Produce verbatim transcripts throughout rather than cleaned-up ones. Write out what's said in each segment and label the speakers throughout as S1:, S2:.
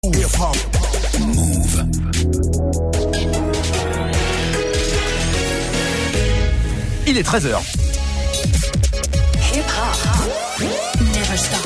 S1: Move. Il est treize heures.
S2: Hip hop. Never stop.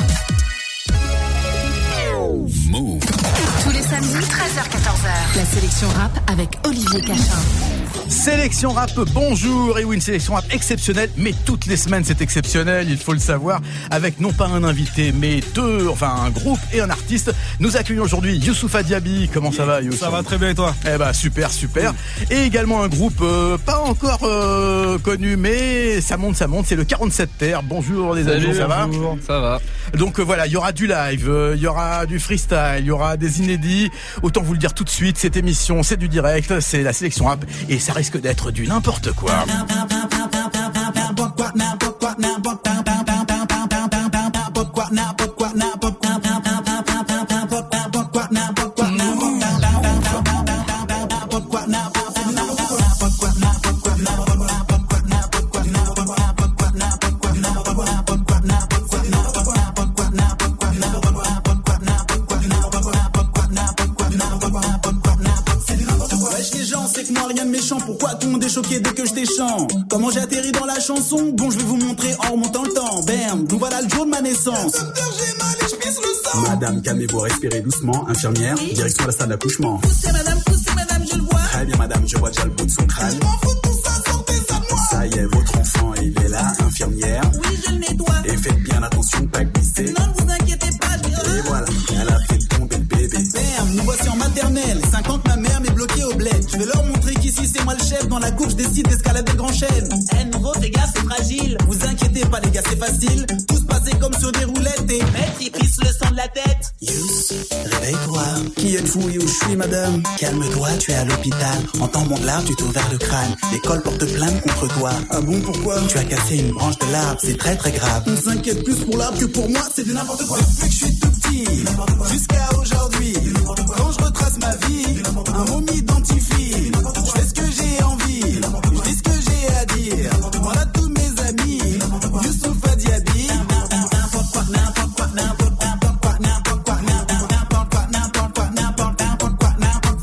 S1: Move.
S2: Tous les samedis, treize heures quatorze heures. La sélection rap avec Olivier Cachin.
S1: Sélection rap, bonjour. Et oui, une sélection rap exceptionnelle, mais toutes les semaines c'est exceptionnel, il faut le savoir, avec non pas un invité, mais deux, enfin un groupe et un artiste. Nous accueillons aujourd'hui Youssoupha Diaby. Comment ça va, Youssoupha?
S3: Ça va très bien, et toi?
S1: Eh bah super, super. Et également un groupe euh, pas encore euh, connu, mais ça monte, ça monte, c'est le quarante-sept Terre. Bonjour les amis, ça va?
S3: Bonjour, ça va.
S1: Donc euh, voilà, il y aura du live, il euh, y aura du freestyle, il y aura des inédits. Autant vous le dire tout de suite, cette émission c'est du direct, c'est la sélection rap et ça risque d'être du n'importe quoi.
S4: Pourquoi tout le monde est choqué dès que je t'échante? Comment j'ai atterri dans la chanson? Bon, je vais vous montrer en remontant le temps. Bam, nous voilà le jour de ma naissance. J'ai mal et je pisse le sang. Madame, calmez-vous, respirez doucement. Infirmière, oui. Direction de la salle d'accouchement. Poussez madame, poussez madame, je le vois. Très bien madame, je vois déjà le bout de son crâne. Je m'en fous de tout ça, sortez ça de moi. Ça y est, votre enfant, il est là, infirmière. Oui, je le nettoie. Et faites bien attention, pas glisser. Non, ne vous inquiétez pas, je... Et voilà, elle a fait tomber le bébé. Bam, nous voici en maternelle. cinquante, ma mère m'est bloquée au bled. Je vais leur montrer qu'ici c'est moi le chef. Dans la cour, je décide d'escalader le grand chêne. Eh, hey, nouveau, fais gaffe, c'est fragile. Vous inquiétez pas, les gars, c'est facile. Tout se passait comme sur des roulettes. Et maître, il pisse le sang de la tête. Yous, réveille-toi. Qui êtes-vous et où je suis, madame? Calme-toi, tu es à l'hôpital. En tombant de l'arbre, tu t'es ouvert le crâne. L'école porte plainte contre toi. Ah bon, pourquoi? Tu as cassé une branche de l'arbre, c'est très très grave. On s'inquiète plus pour l'arbre que pour moi, c'est du n'importe quoi. Depuis que je suis tout petit, jusqu'à aujourd'hui, quand je retrace ma vie, un mot m'identifie. Je fais ce que j'ai envie, je dis ce que j'ai à dire. Voilà tous mes amis, Youssoupha Diaby. N'importe quoi, n'importe quoi, n'importe quoi, n'importe quoi, n'importe quoi, n'importe quoi, n'importe quoi, n'importe quoi, n'importe quoi, n'importe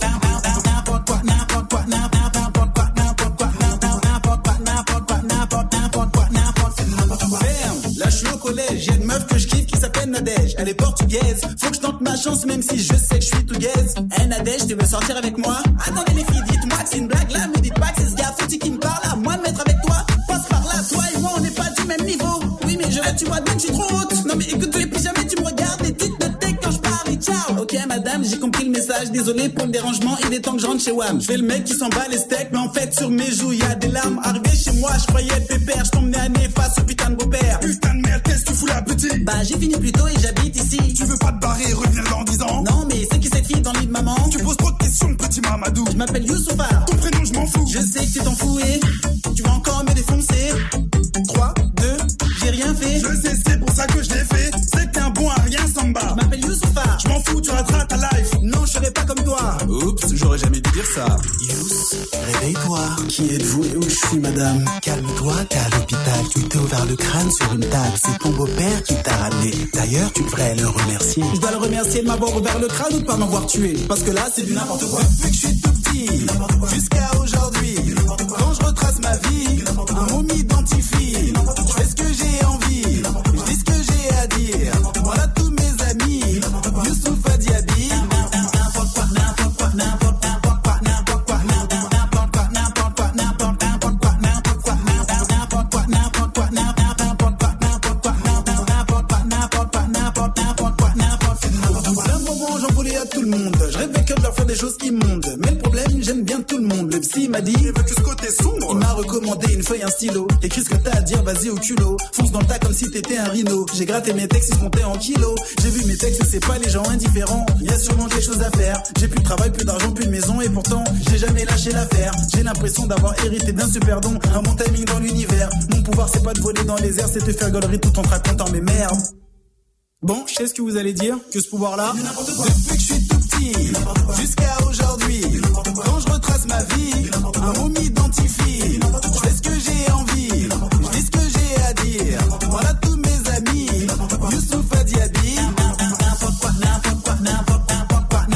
S4: quoi, n'importe quoi, n'importe quoi, n'importe quoi, n'importe quoi, n'importe quoi, n'importe quoi, n'importe quoi. Ferme, là je suis au collège, y'a une meuf que je kiffe qui s'appelle Nadège. Elle est portugaise, faut que je tente ma chance même si je sais que je suis tout gaze. Hey Nadège, tu veux sortir avec moi? Attendez les filles, dites-moi que c'est une blague là, me dites pas que c'est ce gars foutu qui me parle à moi de mettre avec toi. Passe par là, toi et moi on n'est pas du même niveau. Oui mais je vais, tu vois bien que je suis trop haute. Non mais écoute, et puis jamais tu me regardes les titres de tech quand je parle et ciao. Ok madame, j'ai compris le message, désolé pour le dérangement, il est temps que je rentre chez Wam. Je fais le mec qui s'en bat les steaks, mais en fait sur mes joues y'a des larmes. Arrivé chez moi, je croyais être pépère, je t'emmenais à nez face au putain de beau-père. Putain de merde, qu'est-ce que tu fous là petit? Bah j'ai fini plus tôt et j'habite ici. Tu veux pas te barrer et revenir dans dix ans? Non mais c'est qui cette fille dans le lit de maman? Tu poses trop de questions petit Mamadou. Je m'appelle Youssoupha. Ton prénom je m'en fous. Je sais que tu t'en fous et tu vas encore me défoncer. trois, deux, j'ai rien fait. Je sais, c'est pour ça que je l'ai fait. C'est que t'es un bon à rien samba. Je m'appelle Youssoupha. Je m'en fous, tu rateras ta life. Non, je serai pas comme toi. Oups, j'aurais jamais dû dire ça. Yous, réveille-toi. Qui êtes-vous et où je suis, madame? Calme-toi, t'es à l'hôpital. Tu t'es ouvert le crâne sur une table. C'est ton beau-père qui t'a ramené. D'ailleurs, tu devrais le remercier. Je dois le remercier de m'avoir ouvert le crâne ou de pas m'avoir tué? Parce que là, c'est du n'importe quoi. Depuis que je suis tout petit, jusqu'à aujourd'hui, quand je retrace ma vie, un mot m'identifie. Je fais ce que j'ai envie, je dis ce que j'ai à dire. Voilà tous mes amis, Youssoupha Diaby. N'importe quoi, n'importe quoi, n'importe quoi, n'importe quoi, n'importe quoi, n'importe quoi, n'importe quoi, n'importe quoi, n'importe quoi, n'importe quoi, n'importe quoi, n'importe quoi, n'importe quoi, n'importe quoi, n'importe quoi, n'importe quoi, n'importe quoi. D'un moment, j'en voulais à tout le monde. Je rêvais que de leur faire des choses immondes. Mais le problème, j'aime bien tout le monde. Le psy m'a dit, veux-tu ce côté sombre? Il m'a recommandé une feuille, un stylo. Écris ce que t'as à dire, vas-y au culot. Fonce dans le tas comme si t'étais un rhino. J'ai gratté mes textes, ils se comptaient en kilos. J'ai vu mes textes, c'est pas les gens indifférents. Il y a sûrement quelque chose à faire. J'ai plus de travail, plus d'argent, plus de maison. Et pourtant, j'ai jamais lâché l'affaire. J'ai l'impression d'avoir hérité d'un super don. Un bon timing dans l'univers. Mon pouvoir, c'est pas de voler dans les airs, c'est de faire gaulerie tout en te racontant mes merdes. Bon, je sais ce que vous allez dire, que ce pouvoir-là, depuis que je suis tout petit, jusqu'à aujourd'hui, quand je retrace ma vie, un mot m'identifie. Je fais ce que j'ai envie, je dis ce que j'ai à dire. Voilà tous mes amis, Youssoupha Diaby. N'importe quoi, n'importe quoi, n'importe quoi, n'importe quoi,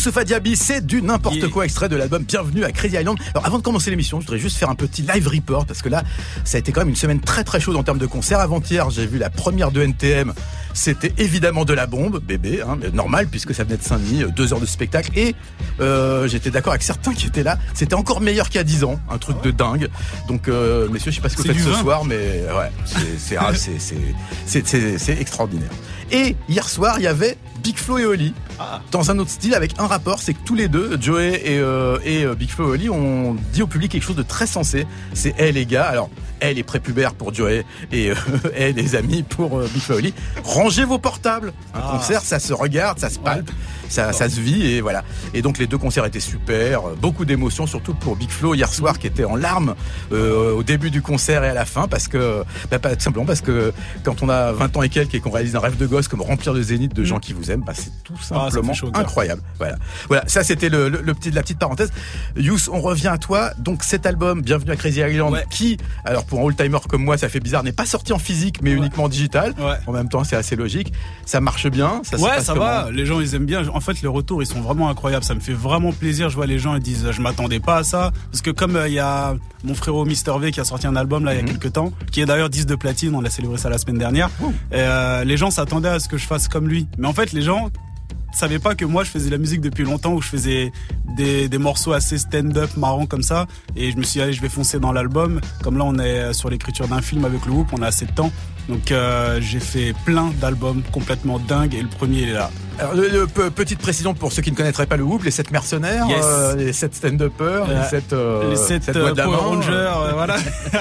S1: Youssoupha Diaby, c'est du n'importe
S3: yeah.
S1: quoi, extrait de l'album Bienvenue à Crazy Island. Alors avant de commencer l'émission, je voudrais juste faire un petit live report parce que là, ça a été quand même une semaine très très chaude en termes de concerts. Avant-hier, j'ai vu la première de N T M. C'était évidemment de la bombe, bébé, hein, mais normal puisque ça venait de Saint-Denis, deux heures de spectacle. Et euh, j'étais d'accord avec certains qui étaient là. C'était encore meilleur qu'il y a dix ans, un truc de dingue. Donc, euh, messieurs, je sais pas ce que vous faites ce vin. soir, mais ouais, c'est, c'est, ah, c'est, c'est, c'est, c'est, c'est extraordinaire. Et hier soir, il y avait Big Flo et Oli, ah. dans un autre style, avec un rapport, c'est que tous les deux, Joey et, euh, et euh, Big Flo et Oli, ont dit au public quelque chose de très sensé. C'est hey les gars, alors hey les prépubères pour Joey et euh, hey les amis pour euh, Big Flo et Oli, rangez vos portables. Un ah. concert, ça se regarde, ça se palpe, ouais. ça, ça se vit et voilà. Et donc les deux concerts étaient super, beaucoup d'émotions, surtout pour Big Flo hier soir qui était en larmes euh, au début du concert et à la fin parce que, bah, pas, tout simplement parce que quand on a vingt ans et quelques et qu'on réalise un rêve de gosse comme remplir le zénith de gens qui vous aiment, bah, c'est tout simplement ah, chaud, incroyable. Voilà, voilà. Ça c'était le, le, le petit, la petite parenthèse. Youss, on revient à toi. Donc cet album, Bienvenue à Crazy Island, ouais. qui, alors pour un old-timer comme moi, ça fait bizarre, n'est pas sorti en physique, mais ouais. uniquement en digital. Ouais. En même temps, c'est assez logique. Ça marche bien. Ça
S3: ouais, ça comment? va. Les gens, ils aiment bien. En fait, les retours, ils sont vraiment incroyables. Ça me fait vraiment plaisir. Je vois les gens, ils disent, je m'attendais pas à ça, parce que comme il euh, y a mon frérot Mister V qui a sorti un album là il mm-hmm. y a quelques temps, qui est d'ailleurs disque de platine. On a célébré ça la semaine dernière. Et, euh, les gens s'attendaient à ce que je fasse comme lui. Mais en fait, les gens savaient pas que moi je faisais de la musique depuis longtemps, où je faisais des, des morceaux assez stand-up marrants comme ça, et je me suis dit allez, je vais foncer dans l'album. Comme là on est sur l'écriture d'un film avec le Whoop, on a assez de temps, donc euh, j'ai fait plein d'albums complètement dingues et le premier il est là.
S1: Alors, le, le, petite précision pour ceux qui ne connaîtraient pas le Whoop, les sept mercenaires, yes. euh, les sept stand-uppers, euh, les sept, euh,
S3: les sept, sept euh, Power Rangers, euh, voilà.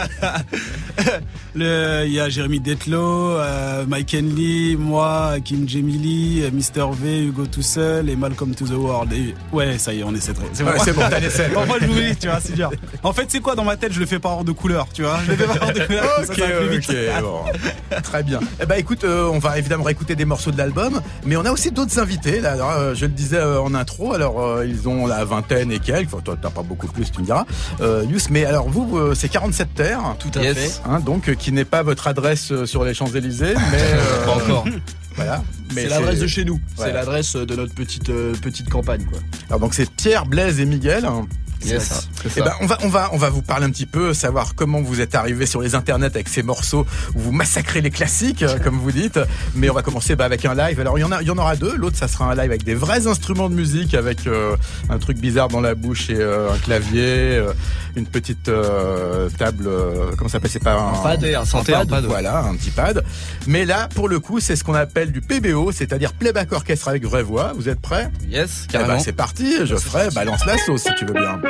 S3: Il y a Jérémy Detlo, euh, Mike Henley, moi, Kim Jemili, Mister V, Hugo tout seul et Malcolm to the World. Et, ouais, ça y est, on est sept.
S1: C'est bon, ouais, c'est bon, t'as les sept.
S3: En moi, je l'oublie, tu vois, c'est dur. En fait, c'est quoi dans ma tête, je le fais par ordre de couleur, tu vois. Je le fais par ordre de couleur.
S1: Ok, ça, ça va plus vite. Ok, bon. Très bien. Eh ben, écoute, euh, on va évidemment réécouter des morceaux de l'album, mais on a aussi d'autres invités. Là, alors, euh, je le disais euh, en intro. Alors, euh, ils ont la vingtaine et quelques. Enfin, toi, t'as pas beaucoup plus, tu me diras. Euh, Youss, mais alors vous, euh, c'est quarante-sept terres.
S5: Tout à yes. fait.
S1: Hein, donc, euh, qui n'est pas votre adresse sur les Champs-Élysées, mais euh,
S5: pas encore.
S1: Voilà.
S5: Mais c'est, c'est l'adresse de chez nous. Ouais. C'est l'adresse de notre petite euh, petite campagne, quoi.
S1: Alors donc c'est Pierre, Blaise et Miguel.
S5: Yes, ça.
S1: Et ben on va on va on va vous parler un petit peu, savoir comment vous êtes arrivés sur les internets avec ces morceaux où vous massacrez les classiques comme vous dites. Mais on va commencer bah, avec un live. Alors il y en a il y en aura deux. L'autre ça sera un live avec des vrais instruments de musique, avec euh, un truc bizarre dans la bouche et euh, un clavier, euh, une petite euh, table. Euh, comment ça s'appelle? C'est pas un,
S5: un pad, un, un, pad,
S1: pad. Voilà, un petit pad. Mais là pour le coup c'est ce qu'on appelle du P B O, c'est-à-dire playback orchestre avec vraie voix. Vous êtes prêts?
S5: Yes,
S1: carrément. Eh ben, c'est parti. Geoffrey, balance la sauce si tu veux bien.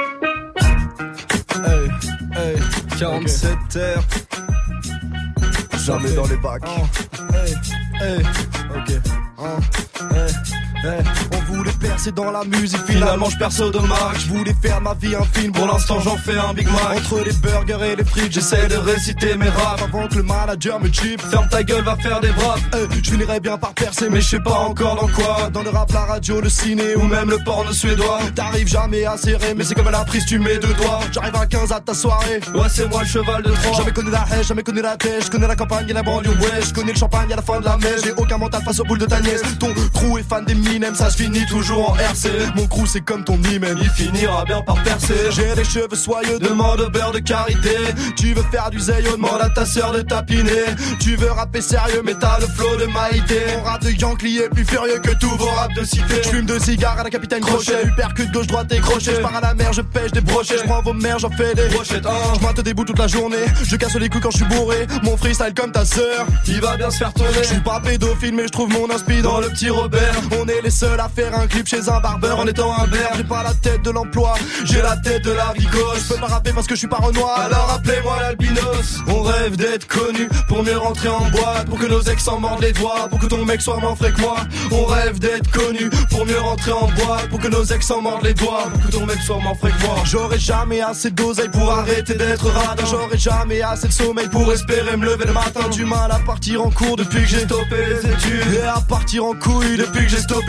S5: Hey, hey, quarante-sept okay. heures. Jamais okay. dans les bacs. Oh, hey, hey, ok. Oh, hey. Hey, on voulait percer dans la musique, finalement je perce de marque. Je voulais faire ma vie un film, pour l'instant j'en fais un Big Mac. Entre les burgers et les frites, j'essaie de réciter mes raps avant que le manager me chip. Ferme ta gueule, va faire des braves. Hey, je finirais bien par percer, mais je sais pas encore dans quoi. Dans le rap, la radio, le ciné ou même le porno suédois. T'arrives jamais à serrer, mais c'est comme à la prise, tu mets deux doigts. J'arrive à quinze à ta soirée, ouais c'est moi le cheval de Troie. Jamais connu la haie, jamais connu la tête. Je connais la campagne et la banlieue, ouais. Je connais le champagne à la fin de la messe. J'ai aucun mental face aux boules de ta nièce. Ton crew est fan des Minem, ça se finit toujours en R C. Mon crew c'est comme ton hymen, il finira bien par percer. J'ai les cheveux soyeux, demande au beurre de karité. Tu veux faire du zéyo, demande à ta sœur de tapiner. Tu veux rapper sérieux, mais t'as le flow de Maïté. Mon rap de Yankee est plus furieux que tous vos raps de cité. J'fume deux cigares à la capitaine Crochet, uppercut gauche droite et crochet. J'pars à la mer, je pêche des brochets, j'prends vos mères, j'en fais des brochettes. Oh. J'mate des bouts toute la journée, je casse les couilles quand j'suis bourré. Mon freestyle comme ta sœur, il va bien se faire tourner. J'suis pas pédophile, mais j'trouve mon inspi dans le petit Robert. On est les seuls à faire un clip chez un barbeur en étant un verre. J'ai pas la tête de l'emploi, j'ai la tête de la vicose. Je peux pas rapper parce que je suis pas Renoir, alors appelez-moi l'albinos. On rêve d'être connu pour mieux rentrer en boîte, pour que nos ex s'en mordent les doigts, pour que ton mec soit moins frais que moi. On rêve d'être connu pour mieux rentrer en boîte, pour que nos ex s'en mordent les doigts, pour que ton mec soit moins frais que moi. J'aurai jamais assez d'oseille pour arrêter d'être radin. J'aurai jamais assez de sommeil pour espérer me lever le matin. Du mal à partir en cours depuis que j'ai stoppé les études, et à partir en couille depuis que j'ai stoppé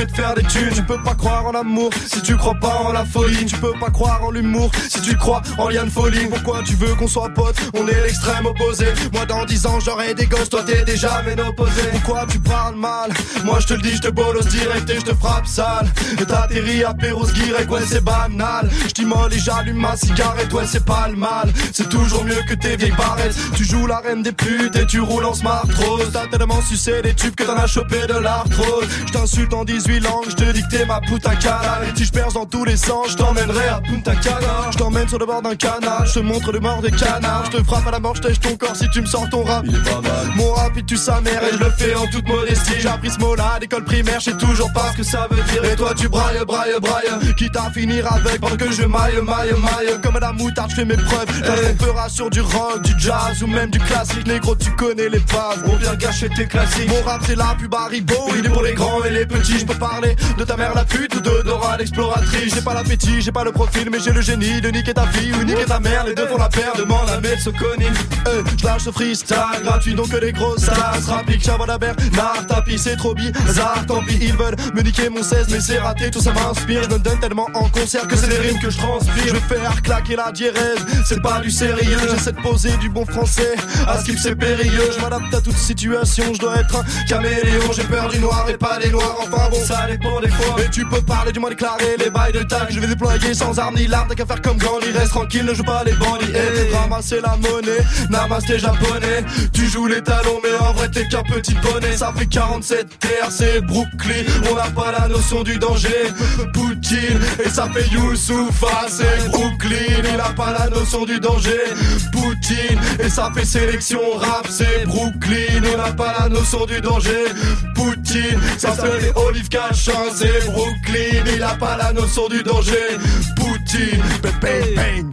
S5: fait de faire des thunes. Tu peux pas croire en l'amour si tu crois pas en la folie. Tu peux pas croire en l'humour si tu crois en lien de folie. Pourquoi tu veux qu'on soit potes? On est l'extrême opposé. Moi dans dix ans j'aurai des gosses, toi t'es déjà ménopausé. Pourquoi tu parles mal? Moi je te le dis, je te bolosse direct et je te frappe sale. Et t'atterris à Perros-Guirec, ouais c'est banal. Je t'immole et j'allume ma cigarette, ouais c'est pas le mal. C'est toujours mieux que tes vieilles barrettes. Tu joues la reine des putes et tu roules en smart rose. T'as tellement sucé les tubes que t'en as chopé de l'arthrose. Je t'insulte en dix-huit langues, je te dis que t'es ma puta cana. Et si je perce dans tous les sens, je t'emmènerai à Punta Cana. Je t'emmène sur le bord d'un canal, je te montre le mort des canards. Je te frappe à la mort, je tèche ton corps si tu me sors ton rap. Il est pas mal. Mon rap il tue sa mère et je le fais en toute modestie. J'ai appris ce mot là à l'école primaire, je sais toujours pas ce que ça veut dire. Et toi tu brailles, brailles, brailles, quitte à finir avec pendant que je maille, maille, maille. Comme la moutarde, je fais mes preuves. Hey. On fera sur du rock, du jazz ou même du classique. Négro, tu connais les bases, on vient gâcher tes classiques. Mon rap c'est la pub Haribo, il est pour les grands et les petits. Je peux parler de ta mère la pute ou de Dora l'exploratrice. J'ai pas l'appétit, j'ai pas le profil, mais j'ai le génie de niquer ta fille ou niquer ta mère. Les deux font la paire, demande à Metsoconi. Euh, je lâche ce freestyle gratuit, donc que les grosses stars rappliquent. Chavada Bernard, tapis, c'est trop bizarre. Tant pis, ils veulent me niquer mon seize, mais c'est raté, tout ça m'inspire. Je me donne tellement en concert que c'est des rimes que je transpire. Je vais faire claquer la diérèse, c'est pas du sérieux. J'essaie de poser du bon français, à ce qu'il c'est périlleux. Je m'adapte à toute situation, je dois être un caméléon. J'ai peur du noir et pas des noirs, enfin bon, ça dépend des fois. Et tu peux parler du moins déclaré, les bails de tag je vais déployer sans armes ni l'arme. T'as qu'à faire comme Gandhi, reste tranquille, ne joue pas les bandits. Et ramasser la monnaie, namasté japonais. Tu joues les talons mais en vrai t'es qu'un petit poney. Ça fait quarante-sept terres, c'est Brooklyn. On n'a pas la notion du danger, Poutine. Et ça fait Youssoufa, c'est Brooklyn. Il a pas la notion du danger, Poutine. Et ça fait sélection rap, c'est Brooklyn. On n'a pas la notion du danger, Poutine. Ça fait les Olive Cachin, c'est Brooklyn. Il a pas la notion du danger, Poutine. Bang, bang, bang.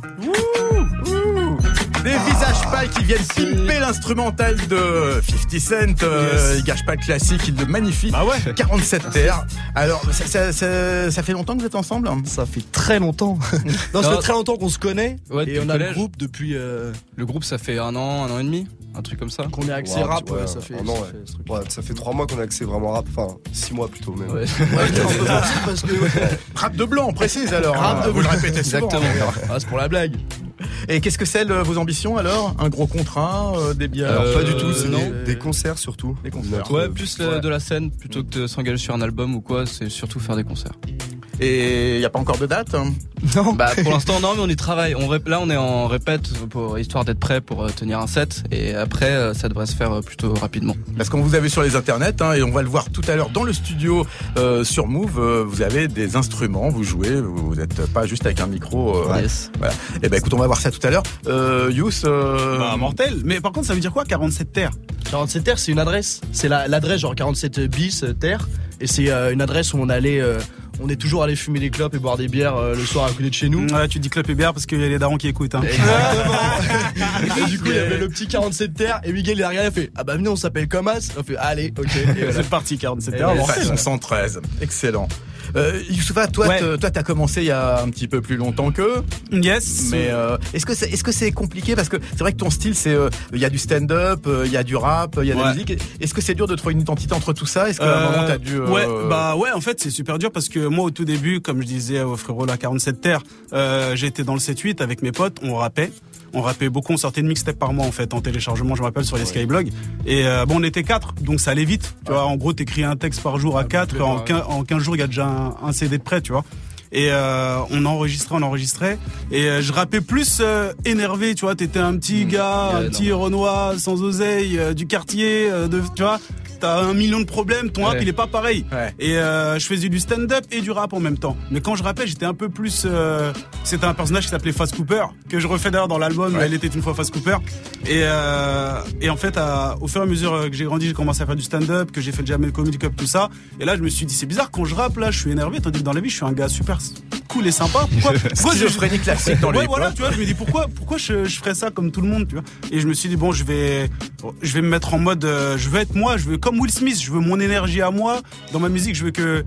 S1: Des visages pâles qui viennent pimper l'instrumental de fifty Cent. Euh, yes. Il gâche pas le classique, il le magnifie.
S3: Ah ouais.
S1: quarante-sept terres. Alors, ça, ça, ça, ça fait longtemps que vous êtes ensemble?
S5: Ça fait très longtemps. non, ça fait très longtemps qu'on se connaît.
S6: Ouais,
S5: et on a le groupe depuis. Euh...
S6: Le groupe, ça fait un an, un an et demi, un truc comme ça.
S5: Qu'on est axé ouais, rap,
S7: ouais,
S5: ouais, ça fait.
S7: Un an, ouais. Ça fait, ouais, ça fait trois mois qu'on est axé vraiment rap. Enfin, six mois plutôt, même.
S5: Ouais, ouais t'es un peu gentil parce que. Ouais.
S1: Rap de blanc, on précise alors.
S5: Rap de
S1: vous le répétez souvent.
S5: Exactement. Ah, c'est pour la blague.
S1: Et qu'est-ce que c'est le, vos ambitions alors? Un gros contrat, euh, des bières?
S7: Alors
S1: euh,
S7: pas du tout, c'est
S1: des,
S7: des concerts surtout.
S1: Des concerts.
S6: Ouais, plus le, de la scène plutôt que de s'engager sur un album ou quoi, c'est surtout faire des concerts.
S1: Et il n'y a pas encore de date hein?
S6: Non. Bah pour l'instant non, mais on y travaille. On rép... Là on est en répète pour histoire d'être prêt pour euh, tenir un set et après euh, ça devrait se faire euh, plutôt rapidement.
S1: Parce qu'on vous a vu sur les internets hein, et on va le voir tout à l'heure dans le studio euh, sur Move. Euh, vous avez des instruments, vous jouez, vous n'êtes pas juste avec un micro. Euh,
S6: yes.
S1: Voilà. Et ben écoute, on va voir ça tout à l'heure. Euh, Youss. Euh...
S3: Bah mortel. Mais par contre ça veut dire quoi quarante-sept terres?
S5: quarante-sept terres c'est une adresse. C'est la, l'adresse genre quarante-sept bis terres et c'est euh, une adresse où on allait. Euh, On est toujours allé fumer des clopes et boire des bières euh, le soir à côté de chez nous.
S3: Ouais, tu dis clopes et bières parce qu'il y a les darons qui écoutent. Hein.
S5: Exactement. Et du coup, il y avait le petit quarante-sept terres et Miguel il a regardé, il a fait ah bah venez on s'appelle comme As. On fait allez, ok. Et voilà.
S3: C'est parti quarante-sept
S1: et
S3: terres.
S1: Façon cent treize, excellent. Euh, Youssoufa, toi, ouais. toi, t'as commencé il y a un petit peu plus longtemps qu'eux.
S3: Yes.
S1: Mais euh, est-ce que c'est, est-ce que c'est compliqué parce que c'est vrai que ton style, c'est, il euh, y a du stand-up, il euh, y a du rap, il y a de ouais. la musique. Est-ce que c'est dur de trouver une identité entre tout ça? Est-ce qu'à euh, un moment t'as dû euh...
S3: Ouais, bah ouais, en fait, c'est super dur parce que moi, au tout début, comme je disais au frérot la quarante-sept terres, euh, j'étais dans le sept huit avec mes potes, on rappait. On rappait beaucoup, on sortait de mixtape par mois en fait en téléchargement, je me rappelle sur les ouais. Skyblogs. Et euh, bon, on était quatre, donc ça allait vite. Tu ouais. vois, en gros, t'écris un texte par jour à quatre, en, quinze, en quinze jours, il y a déjà un, un C D de prêt, tu vois. Et euh, on enregistrait, on enregistrait. Et euh, je rappais plus euh, énervé, tu vois. T'étais un petit gars, ouais, un petit Renoir sans oseille euh, du quartier, euh, de, tu vois. T'as un million de problèmes, ton rap ouais. il est pas pareil. Ouais. Et euh, je faisais du stand-up et du rap en même temps. Mais quand je rappais, j'étais un peu plus. Euh, c'était un personnage qui s'appelait Fast Cooper, que je refais d'ailleurs dans l'album. Ouais. Elle était une fois Fast Cooper. Et euh, et en fait, à, au fur et à mesure que j'ai grandi, j'ai commencé à faire du stand-up, que j'ai fait le Jamel Comedy Club, tout ça. Et là, je me suis dit, c'est bizarre quand je rappe là, je suis énervé, tandis que dans la vie, je suis un gars super cool et sympa. Pourquoi, pourquoi
S1: schizophrénie classique dans
S3: ouais,
S1: les
S3: voilà, tu vois, je me dis pourquoi, pourquoi je, je ferais ça comme tout le monde, tu vois. Et je me suis dit bon, je vais, je vais me mettre en mode, euh, je veux être moi, je veux comme Will Smith, je veux mon énergie à moi dans ma musique, je veux que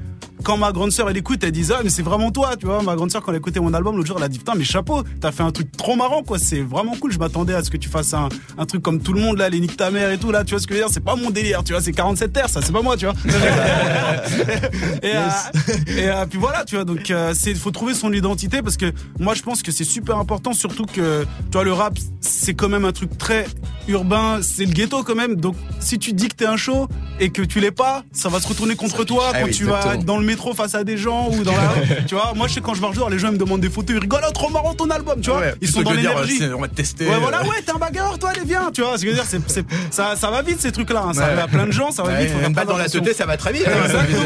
S3: quand ma grande sœur elle écoute, elle dit ah mais c'est vraiment toi, tu vois. Ma grande sœur quand elle écoutait mon album l'autre jour, elle a dit putain mais chapeau, t'as fait un truc trop marrant quoi, c'est vraiment cool. Je m'attendais à ce que tu fasses un, un truc comme tout le monde là, les nique ta mère et tout là, tu vois ce que je veux dire, c'est pas mon délire, tu vois, c'est quarante-sept terres, ça c'est pas moi, tu vois. et yes. euh, et euh, puis voilà, tu vois, donc euh, c'est faut trouver son identité parce que moi je pense que c'est super important, surtout que tu vois le rap c'est quand même un truc très urbain, c'est le ghetto quand même, donc si tu dis que t'es un show et que tu l'es pas, ça va se retourner contre ça toi piche. Quand ah oui, tu exactement. Vas être dans le métro face à des gens ou dans la tu vois, moi je sais quand je marche dehors, les gens ils me demandent des photos, ils rigolent, oh, trop marrant ton album, tu vois, ouais, ils sont dans l'énergie.
S1: Dire, on va te tester.
S3: Ouais, voilà, ouais, t'es un bagarreur, toi, allez viens, tu vois, ce que je veux dire, c'est, c'est, ça, ça va vite ces trucs-là, hein, ça ouais. arrive à plein de gens, ça va ouais, vite. Faut
S1: même pas dans la tête, ça va très vite.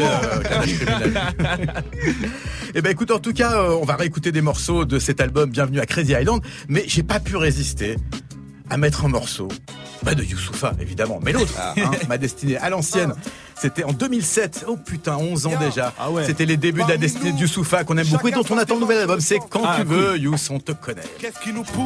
S1: Et ben écoute, en tout cas, euh, on va réécouter des morceaux de cet album Bienvenue à Crazy Island, mais j'ai pas pu résister à mettre un morceau. Bah de Youssoupha, évidemment, mais l'autre, hein, Ma Destinée à l'ancienne. C'était en deux mille sept, oh putain, onze ans déjà. Ah ouais. C'était les débuts de La Destinée de Youssoupha qu'on aime beaucoup et dont on attend le nouvel album. C'est Quand ah, tu cool. veux, Youss, on te connaît.
S8: Qu'est-ce qui nous pousse ?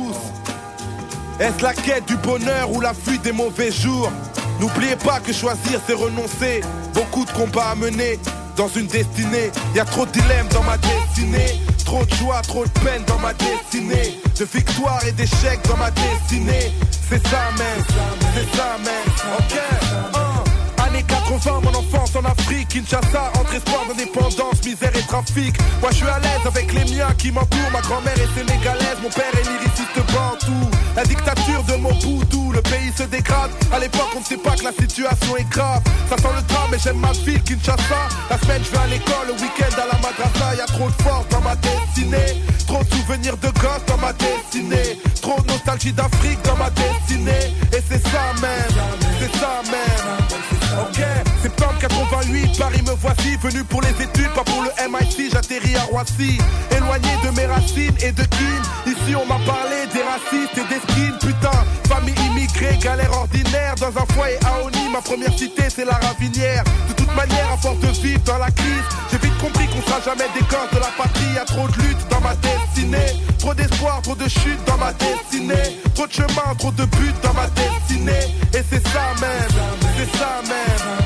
S8: Est-ce la quête du bonheur ou la fuite des mauvais jours ? N'oubliez pas que choisir c'est renoncer. Beaucoup de combats à mener dans une destinée. Y a trop de dilemmes dans ma destinée. Trop de joie, trop de peine dans ma destinée. De victoire et d'échecs dans ma destinée. C'est ça même, c'est ça même. Ok, uh. Années quatre-vingts, mon enfance en Afrique. Kinshasa, entre espoir d'indépendance, misère et trafic. Moi je suis à l'aise avec les miens qui m'entourent. Ma grand-mère est sénégalaise, mon père est lyriciste bantou. La dictature de Mobutu, le pays se dégrade. À l'époque on ne sait pas que la situation est grave. Ça sent le drame mais j'aime ma ville Kinshasa. La semaine je vais à l'école, le week-end à la madrasa. Y'a trop de force dans ma destinée. Trop de souvenirs de gosse dans ma destinée. Trop de nostalgie d'Afrique dans ma destinée. Et c'est ça même, c'est ça même. Ok, septembre quatre-vingt-huit, Paris me voici. Venu pour les études, pas pour le M I C. J'atterris à Roissy, éloigné de mes racines et de kin. Ici on m'a parlé des racistes et des skins. Putain, famille immigrée, galère ordinaire. Dans un foyer à Oni, ma première cité c'est la Ravinière. De toute manière, à force de vivre dans la crise, j'ai vite compris qu'on sera jamais des gosses de la patrie. Y'a trop de luttes dans ma destinée. Trop d'espoir, trop de chutes dans ma destinée. Trop de chemin, trop de buts dans ma destinée. Et c'est ça même, c'est ça même.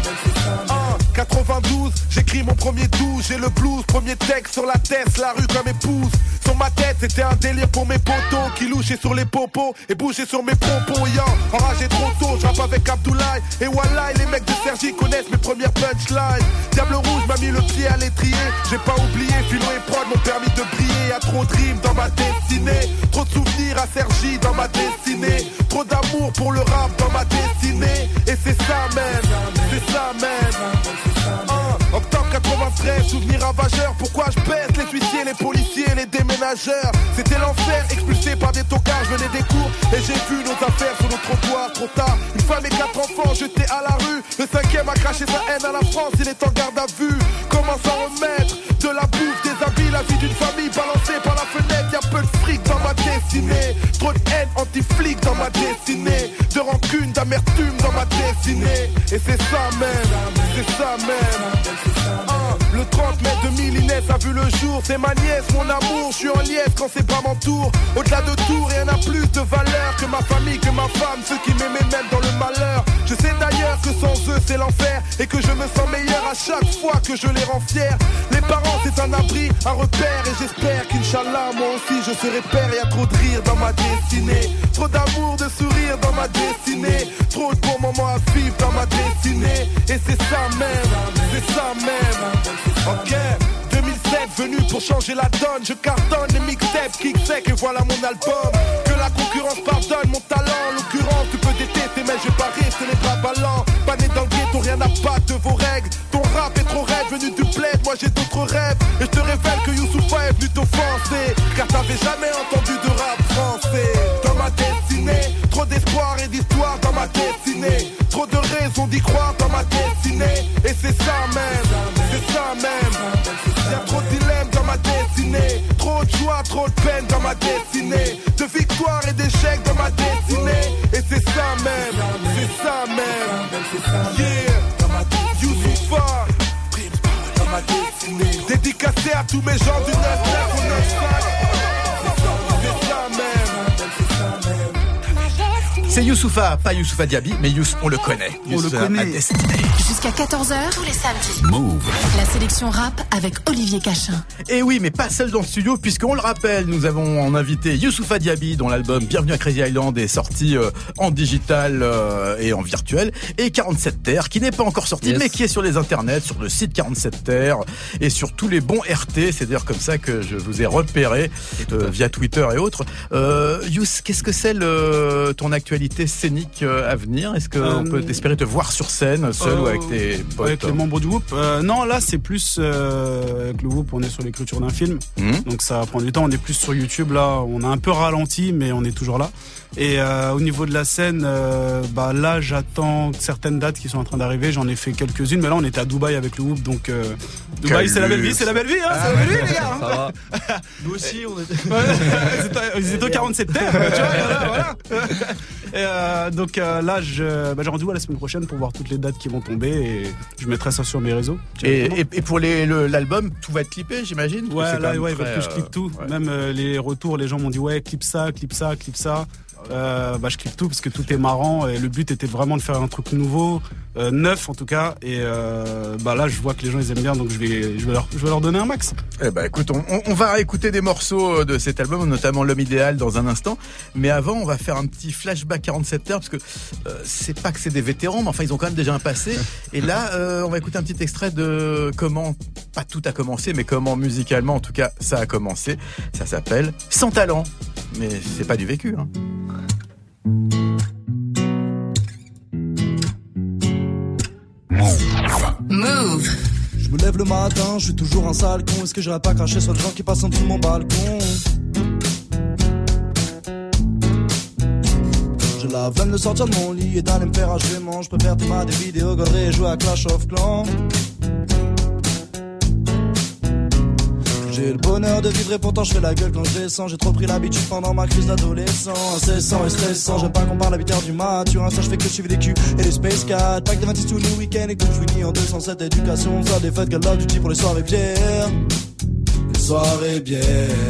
S8: Un, quatre-vingt-douze, j'écris mon premier douze. J'ai le blues, premier texte sur la tête, la rue comme épouse. Sur ma tête, c'était un délire pour mes potos qui louchaient sur les popos et bougeaient sur mes propos. Yo, enragé trop tôt, j'rappe avec Abdoulaye et Wallahi, les mecs de Sergi connaissent mes premières punchlines. Diable rouge m'a mis le pied à l'étrier. J'ai pas oublié, Philo et Prod m'ont permis de briller. Y'a trop de rimes dans ma destinée. Trop de souvenirs à Sergi dans ma destinée. Trop d'amour pour le rap dans ma destinée. Et c'est ça même, c'est ça même. Un, octobre quatre-vingt-treize, souvenir ravageur. Pourquoi je baisse les huissiers, les policiers, les déménageurs. C'était l'enfer, expulsé par des tocards. Je venais des cours et j'ai vu nos affaires sur le trottoir. Trop tard, une femme et quatre enfants jetés à la rue. Le cinquième a craché sa haine à la France, il est en garde à vue. Comment s'en remettre de la bouffe, des habits, la vie d'une famille balancée par la fenêtre. Y'a peu de fric dans ma destinée. Trop de haine anti-flic dans ma destinée. De rancune, d'amertume dans ma destinée. Et c'est ça même, c'est ça même. Un, le trente mai deux mille, Inès a vu le jour. C'est ma nièce, mon amour, je suis en liesse quand c'est pas mon tour. Au-delà de tout, rien n'a plus de valeur que ma famille, que ma femme, ceux qui m'aimaient même dans le malheur. Je sais d'ailleurs que sans eux c'est l'enfer et que je me sens meilleur à chaque fois que je les rends fiers. Les parents c'est un abri, un repère et j'espère qu'Inch'Allah moi aussi je serai père. Y'a trop de rire dans ma destinée, trop d'amour, de sourire dans ma destinée. Trop de bons moments à vivre dans ma destinée. Et c'est ça même, c'est ça même. Ok, deux mille sept venu pour changer la donne. Je cartonne les mixtapes, kick sec et voilà mon album. Que la concurrence pardonne mon talent. En l'occurrence tu peux détester mais je vais pas rester les bras ballants. Pas né dans le ghetto, rien n'a pas de vos règles. Ton rap est trop raide, venu du bled, moi j'ai d'autres rêves. Et je te révèle que Youssoupha est venu t'offenser. Car t'avais jamais entendu de rap français. Dans ma destinée, trop d'espoir et d'histoire dans ma destinée. Trop de raisons d'y croire dans ma destinée. Et c'est ça même, c'est ça même. Y'a trop de dilemmes dans ma destinée. Trop de joie, trop de peine dans ma destinée. De victoire et d'échecs dans ma destinée. Et c'est ça même, c'est ça même. Yeah, Youssoupha dans ma destinée. Dédicacé à tous mes gens du neuf neuf au neuf cinq. C'est ça même.
S1: C'est Youssoupha, pas Youssoupha Diaby, mais Youss, on le connaît.
S3: On
S1: Youssoupha
S3: le connaît.
S1: à Destiné.
S2: Jusqu'à quatorze heures, tous les samedis. Move. La sélection rap avec Olivier Cachin.
S1: Et oui, mais pas seul dans le studio, puisqu'on le rappelle, nous avons en invité Youssoupha Diaby, dont l'album Bienvenue à Crazy Island est sorti euh, en digital euh, et en virtuel, et quarante-sept Terre, qui n'est pas encore sorti, yes. mais qui est sur les internets, sur le site quarante-sept Terre, et sur tous les bons R T. C'est d'ailleurs comme ça que je vous ai repéré euh, via Twitter et autres. Euh, Youss, qu'est-ce que c'est le, ton actualité scénique euh, à venir? Est-ce qu'on euh, peut espérer te voir sur scène, seul euh, ou avec tes potes?
S3: Avec les membres du groupe euh, Non, là c'est plus euh, avec le groupe, on est sur l'écriture d'un film, mmh. donc ça prend du temps. On est plus sur YouTube là, on a un peu ralenti, mais on est toujours là. Et euh, au niveau de la scène, euh, bah là j'attends certaines dates qui sont en train d'arriver. J'en ai fait quelques-unes, mais là on était à Dubaï avec le groupe, donc euh, Dubaï c'est la belle vie, c'est la belle vie, hein, ah, c'est la belle vie les gars. Hein.
S6: Ça va. Nous aussi on était.
S3: Ils étaient au quarante-sept Terre, tu vois, voilà, voilà. Et euh, donc euh, là je, bah, j'ai rendez-vous à la semaine prochaine pour voir toutes les dates qui vont tomber et je mettrai ça sur mes réseaux.
S1: Et, et, et pour les, le, l'album, tout va être clippé, j'imagine.
S3: Ouais, là ouais, il va que je clippe tout. Ouais. Même euh, les retours, les gens m'ont dit ouais, clip ça, clip ça, clip ça. Euh, bah je clique tout parce que tout est marrant et le but était vraiment de faire un truc nouveau, euh, neuf en tout cas, et euh, bah là je vois que les gens ils aiment bien, donc je vais je vais leur je vais leur donner un max.
S1: Eh bah écoute, on, on va écouter des morceaux de cet album, notamment L'Homme Idéal dans un instant, mais avant on va faire un petit flashback quarante-sept heures parce que euh, c'est pas que c'est des vétérans, mais enfin ils ont quand même déjà un passé. Et là euh, on va écouter un petit extrait de comment pas tout a commencé, mais comment musicalement en tout cas ça a commencé. Ça s'appelle Sans Talent, mais c'est pas du vécu, hein.
S2: Move.
S5: Je me lève le matin, je suis toujours un sale con. Est-ce que j'irai pas cracher sur les gens qui passent en dessous de mon balcon? J'ai la flemme de sortir de mon lit et d'aller me faire agrément. Je préfère tomber des vidéos godrées et jouer à Clash of Clans. J'ai le bonheur de vivre et pourtant je fais la gueule quand je descends. J'ai trop pris l'habitude pendant ma crise d'adolescent. Incessant et stressant, j'aime pas qu'on parle à huit heures du mat. Sur Insta je fais que suivre des culs et les Space Cats. Pack de vingt-six tous les week-ends et tout fini en deux cent sept éducation. Faire des fêtes, Call of Duty pour les soirées bière. Les soirées bière.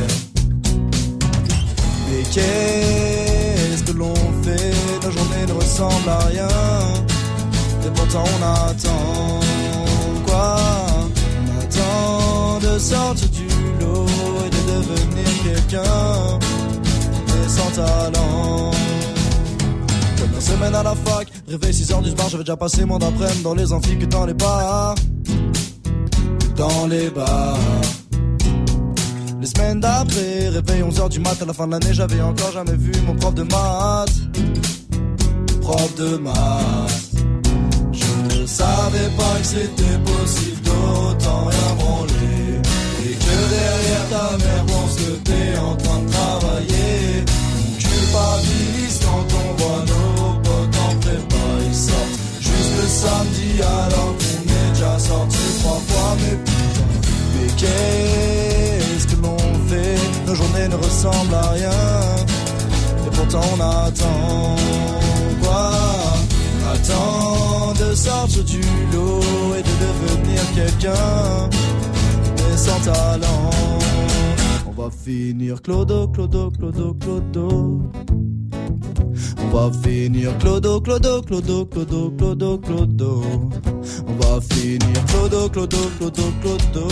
S5: Et qu'est-ce que l'on fait? Nos journées ne ressemblent à rien. Et pourtant on attend quoi? On attend de sortir du lot et de devenir quelqu'un, mais sans talent. Comme la semaine à la fac, réveil six heures du soir, j'avais déjà passé moins d'après-midi dans les amphis que dans les bars. Dans les bars. Les semaines d'après, réveil onze heures du mat, à la fin de l'année, j'avais encore jamais vu mon prof de maths. Prof de maths. Je ne savais pas que c'était possible d'autant rien branler. Et que derrière ta mère pense que t'es en train de travailler. On culpabilise quand on voit nos potes en prépa. Ils sortent juste le samedi alors qu'on est déjà sorti trois fois. Mais putain, mais qu'est-ce que l'on fait? Nos journées ne ressemblent à rien. Et pourtant on attend quoi? On attend de sortir du lot et de devenir quelqu'un, mais sans talent. On va finir Clodo, Clodo, Clodo, Clodo. On va finir Clodo, Clodo, Clodo, Clodo, Clodo, Clodo. On va finir Clodo, Clodo, Clodo, Clodo.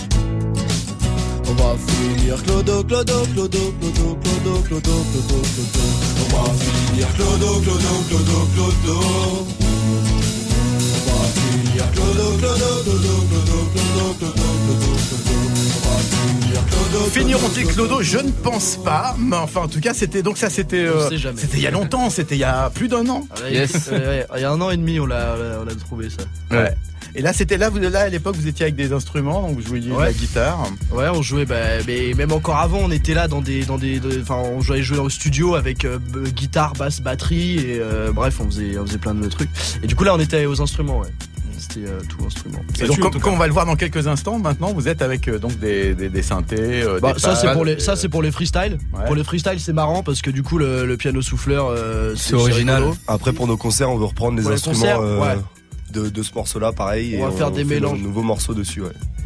S5: On va finir Clodo, Clodo, Clodo, Clodo, Clodo, Clodo, Clodo, Clodo. On va finir Clodo, Clodo, Clodo, Clodo. On va finir Clodo, Clodo, Clodo, Clodo, Clodo, Clodo, Clodo, Clodo. On va finir Clodo.
S1: Finiront-ils Clodo? Je ne pense pas, mais enfin en tout cas c'était donc ça c'était euh, c'était il y a longtemps, c'était il y a plus d'un an.
S6: Ah, yes. Il y a un an et demi on l'a on a trouvé ça.
S1: Ouais. Et là, c'était là, vous, là à l'époque, vous étiez avec des instruments, donc vous jouiez ouais. de la guitare.
S6: Ouais, on jouait, bah, mais même encore avant, on était là dans des, dans des, enfin, on jouait, jouer au studio avec euh, guitare, basse, batterie, et euh, bref, on faisait, on faisait plein de trucs. Et du coup, là, on était aux instruments, ouais. C'était euh, tout instrument.
S1: Et donc, comme, comme on va le voir dans quelques instants, maintenant, vous êtes avec euh, donc des, des, des synthés. Euh,
S6: bah,
S1: des
S6: ça,
S1: pads,
S6: c'est pour les, ça, c'est pour les freestyles. Ouais. Pour les freestyles, c'est marrant parce que du coup, le, le piano souffleur, euh, c'est,
S7: c'est original.
S6: Rigolo.
S7: Après, pour nos concerts, on veut reprendre les
S6: pour
S7: instruments.
S6: Les concerts,
S7: euh,
S6: ouais.
S7: De, de ce morceau là pareil,
S6: on va
S7: et
S6: faire
S7: on
S6: des
S7: fait
S6: mélanges,
S7: de nouveaux morceaux dessus, ouais.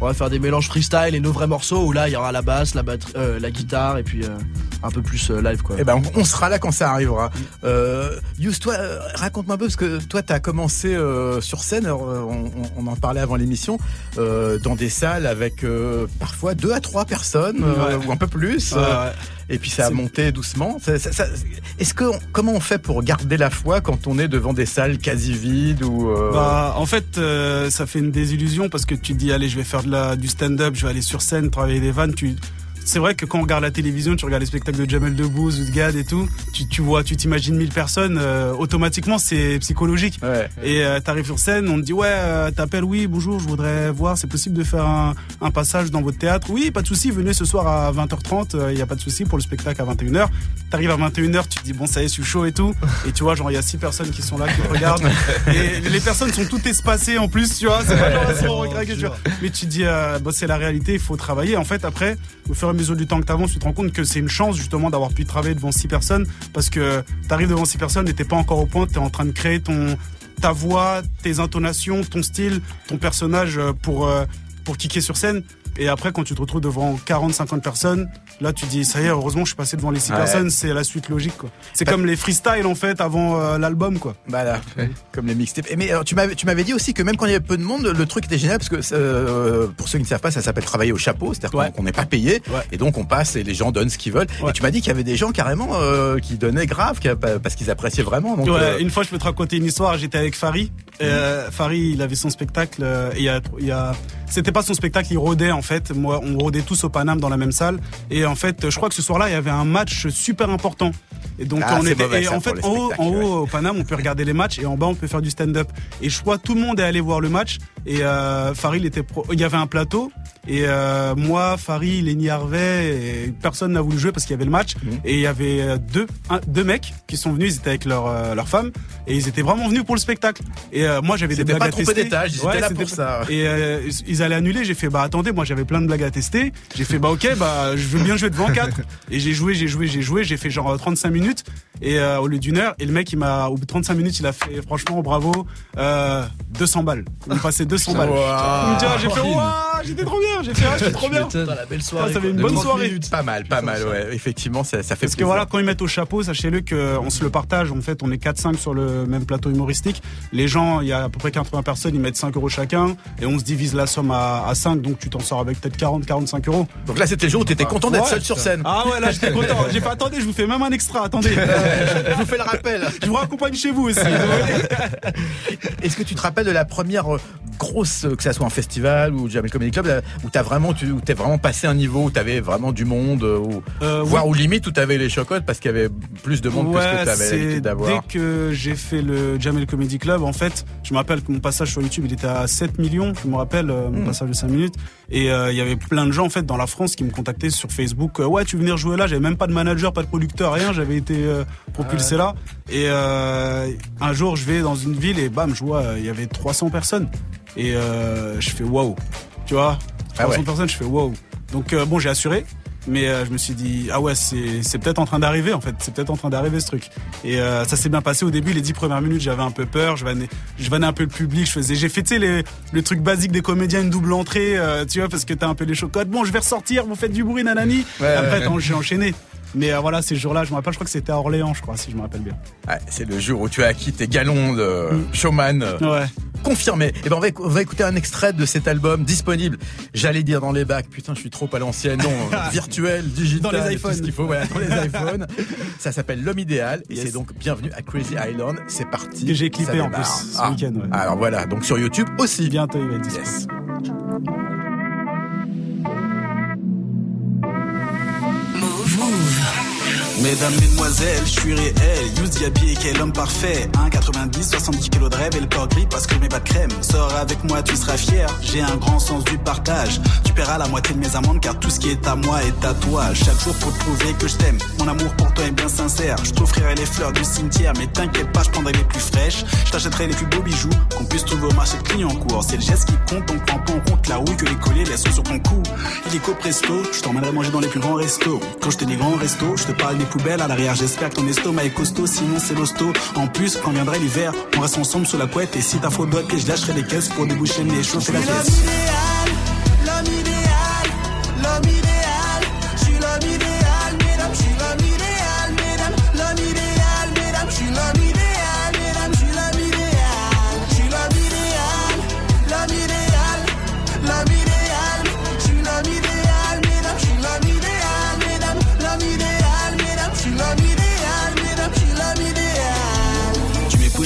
S6: on va faire des mélanges freestyle et nos vrais morceaux où là il y aura la basse, la batterie, euh, la guitare et puis euh, un peu plus euh, live quoi.
S1: Eh ben on, on sera là quand ça arrivera. Euh, Yous, toi euh, raconte-moi un peu parce que toi t'as commencé euh, sur scène, euh, on, on en parlait avant l'émission, euh, dans des salles avec euh, parfois deux à trois personnes euh, ouais. ou un peu plus.
S3: Ouais,
S1: euh,
S3: ouais.
S1: Et puis ça a monté doucement. Ça, ça, ça, est-ce que comment on fait pour garder la foi quand on est devant des salles quasi vides ou euh...
S3: Bah en fait euh, ça fait une désillusion parce que tu te dis allez je vais faire de la, du stand-up, je vais aller sur scène travailler des vannes. Tu C'est vrai que quand on regarde la télévision, tu regardes les spectacles de Jamel Debbouze ou de Gad et tout, tu, tu vois, tu t'imagines mille personnes, euh, automatiquement c'est psychologique. Ouais. Et euh, t'arrives sur scène, on te dit ouais, euh, t'appelles, oui, bonjour, je voudrais voir, c'est possible de faire un, un passage dans votre théâtre. Oui, pas de souci, venez ce soir à vingt heures trente, il euh, y a pas de souci pour le spectacle à vingt et une heures. T'arrives à vingt et une heures, tu te dis bon ça y est, je suis chaud et tout. Et tu vois, genre il y a six personnes qui sont là, qui te regardent. Et les personnes sont toutes espacées en plus, tu vois, c'est pas genre elles sont recraquées, tu vois. Mais tu te dis euh, bon c'est la réalité, il faut travailler. En fait après, au fur et à mesure du temps que t'avances, tu te rends compte que c'est une chance justement d'avoir pu travailler devant six personnes parce que t'arrives devant six personnes et t'es pas encore au point, t'es en train de créer ton ta voix, tes intonations, ton style, ton personnage pour pour kicker sur scène. Et après, quand tu te retrouves devant quarante, cinquante personnes, là, tu dis, ça y est, heureusement, je suis passé devant les six ouais. personnes, c'est la suite logique, quoi. C'est bah, comme les freestyles, en fait, avant euh, l'album, quoi.
S1: Voilà, ouais. Comme les mixtapes. Mais alors, tu m'avais, tu m'avais dit aussi que même quand il y avait peu de monde, le truc était génial, parce que, euh, pour ceux qui ne savent pas, ça s'appelle travailler au chapeau, c'est-à-dire ouais. qu'on n'est pas payé, ouais. et donc on passe et les gens donnent ce qu'ils veulent. Ouais. Et tu m'as dit qu'il y avait des gens carrément euh, qui donnaient grave, parce qu'ils appréciaient vraiment. Donc,
S3: ouais,
S1: euh...
S3: une fois, je peux te raconter une histoire, j'étais avec Fari. Mmh. Euh, Fari, il avait son spectacle, euh, et il y a, il y a... C'était pas son spectacle, il rôdait, en fait. Moi, on rôdait tous au Paname dans la même salle. Et en fait, je crois que ce soir-là, il y avait un match super important. Et donc,
S1: ah,
S3: on était,
S1: mauvais,
S3: et en fait, en haut, en haut, au Paname, on peut regarder les matchs et en bas, on peut faire du stand-up. Et je crois tout le monde est allé voir le match. Et, euh, Farid, il était pro... il y avait un plateau. Et, euh, moi, Farid, Lenny Harvey, et personne n'a voulu jouer parce qu'il y avait le match. Mmh. Et il y avait deux, un, deux mecs qui sont venus, ils étaient avec leur, euh, leur femme. Et ils étaient vraiment venus pour le spectacle. Et, euh, moi, j'avais des blagues à tester.
S1: C'était pas trompé d'étage, ils
S3: ouais,
S1: étaient là pour ça.
S3: Et, euh, ils allaient annuler. J'ai fait, bah, attendez, moi, j'avais plein de blagues à tester. J'ai fait, bah, ok, bah, je veux bien jouer devant quatre. Et j'ai joué, j'ai joué, j'ai joué. J'ai fait genre trente-cinq minutes. Et, euh, au lieu d'une heure. Et le mec, il m'a, au bout de trente-cinq minutes, il a fait, franchement, bravo, euh, deux cents balles. Il m'a passé deux cents balles. Wow. J'ai fait, waouh, j'étais trop bien. J'ai fait, ah, j'étais trop bien.
S6: La belle soirée.
S3: Ah, ça fait une bonne soirée.
S1: Minutes. Pas mal, pas mal, ouais. Effectivement, ça, ça fait
S3: Parce que voilà, quand ils mettent au chapeau, sachez-le qu'on se le partage. En fait, on est quatre cinq sur le même plateau humoristique. Les gens, il y a à peu près quatre-vingts personnes, ils mettent cinq euros chacun. Et on se divise la somme à, à cinq. Donc tu t'en sors avec peut-être quarante, quarante-cinq euros.
S1: Donc là, c'était le jour où t'étais content d'être ouais, seul sur scène.
S3: Ah ouais, là, j'étais content. J'ai fait, attendez, je vous fais même un extra. Attendez.
S1: Je vous fais le rappel.
S3: Je vous raccompagne chez vous aussi.
S1: Est-ce que tu te rappelles de la première grosse, que ça soit un festival ou Jamel Comedy Club, où t'as vraiment, tu, où t'es vraiment passé un niveau où t'avais vraiment du monde, ou euh, voire oui. ou limite où t'avais les chocottes parce qu'il y avait plus de monde
S3: ouais,
S1: que ce que t'avais l'habitude d'avoir.
S3: Dès que j'ai fait le Jamel Comedy Club, en fait, je me rappelle que mon passage sur YouTube, il était à sept millions. Je me rappelle euh, mon mmh. passage de cinq minutes. Et il euh, y avait plein de gens en fait dans la France qui me contactaient sur Facebook. Euh, ouais, tu veux venir jouer là? J'avais même pas de manager, pas de producteur, rien. J'avais été euh, propulsé ah ouais. là. Et euh, un jour, je vais dans une ville et bam, je vois il y avait trois cents personnes. Et euh, je fais waouh, tu vois, trois cents ah ouais. personnes. Je fais waouh. Donc euh, bon, j'ai assuré. Mais euh, je me suis dit ah ouais c'est c'est peut-être en train d'arriver en fait c'est peut-être en train d'arriver ce truc et euh, ça s'est bien passé au début. Les dix premières minutes j'avais un peu peur, je vannais je vannais un peu le public, je faisais j'ai fait tu sais les le truc basique des comédiens, une double entrée euh, tu vois, parce que t'as un peu les chocottes, bon je vais ressortir, vous faites du bruit nanani ouais, après ouais. j'ai enchaîné. Mais euh, voilà, ces jours-là, je me rappelle, je crois que c'était à Orléans, je crois, si je me rappelle bien.
S1: Ouais, c'est le jour où tu as acquis tes galons de mmh. showman.
S3: Ouais.
S1: Confirmé. Et ben on va, on va écouter un extrait de cet album disponible. J'allais dire dans les bacs. Putain, je suis trop à l'ancienne. Non, virtuel, digital,
S3: dans les iPhones.
S1: Tout ce qu'il faut. Voilà, dans les iPhones. Ça s'appelle L'Homme Idéal et yes. c'est donc bienvenue à Crazy Island. C'est parti.
S3: Que j'ai clippé en plus ce
S1: ah.
S3: week-end. Ouais.
S1: Alors voilà, donc sur YouTube aussi.
S3: Bientôt, il va être disponible.
S1: Yes.
S4: Mesdames, mesdemoiselles, je suis réel. Youss Diaby, quel homme parfait. un virgule quatre-vingt-dix, soixante-dix kilos de rêve et le corps gris parce que je mets pas de crème. Sors avec moi, tu seras fier. J'ai un grand sens du partage. Tu paieras la moitié de mes amendes car tout ce qui est à moi est à toi. Chaque jour pour te prouver que je t'aime. Mon amour pour toi est bien sincère. Je t'offrirai les fleurs du cimetière, mais t'inquiète pas, je prendrai les plus fraîches. Je t'achèterai les plus beaux bijoux qu'on puisse trouver au marché de Clignancourt. C'est le geste qui compte, donc prends pas en compte la rouille que les colliers laissent sur ton cou. Illico presto, je t'emmènerai manger dans les plus grands restos. Quand je te dis grands restos, je te parle des poubelles à l'arrière, j'espère que ton estomac est costaud, sinon c'est l'hosto. En plus, quand viendrait l'hiver, on reste ensemble sous la couette. Et si t'as faute d'autres, que je lâcherai les caisses pour déboucher le nez, chauffer la caisse.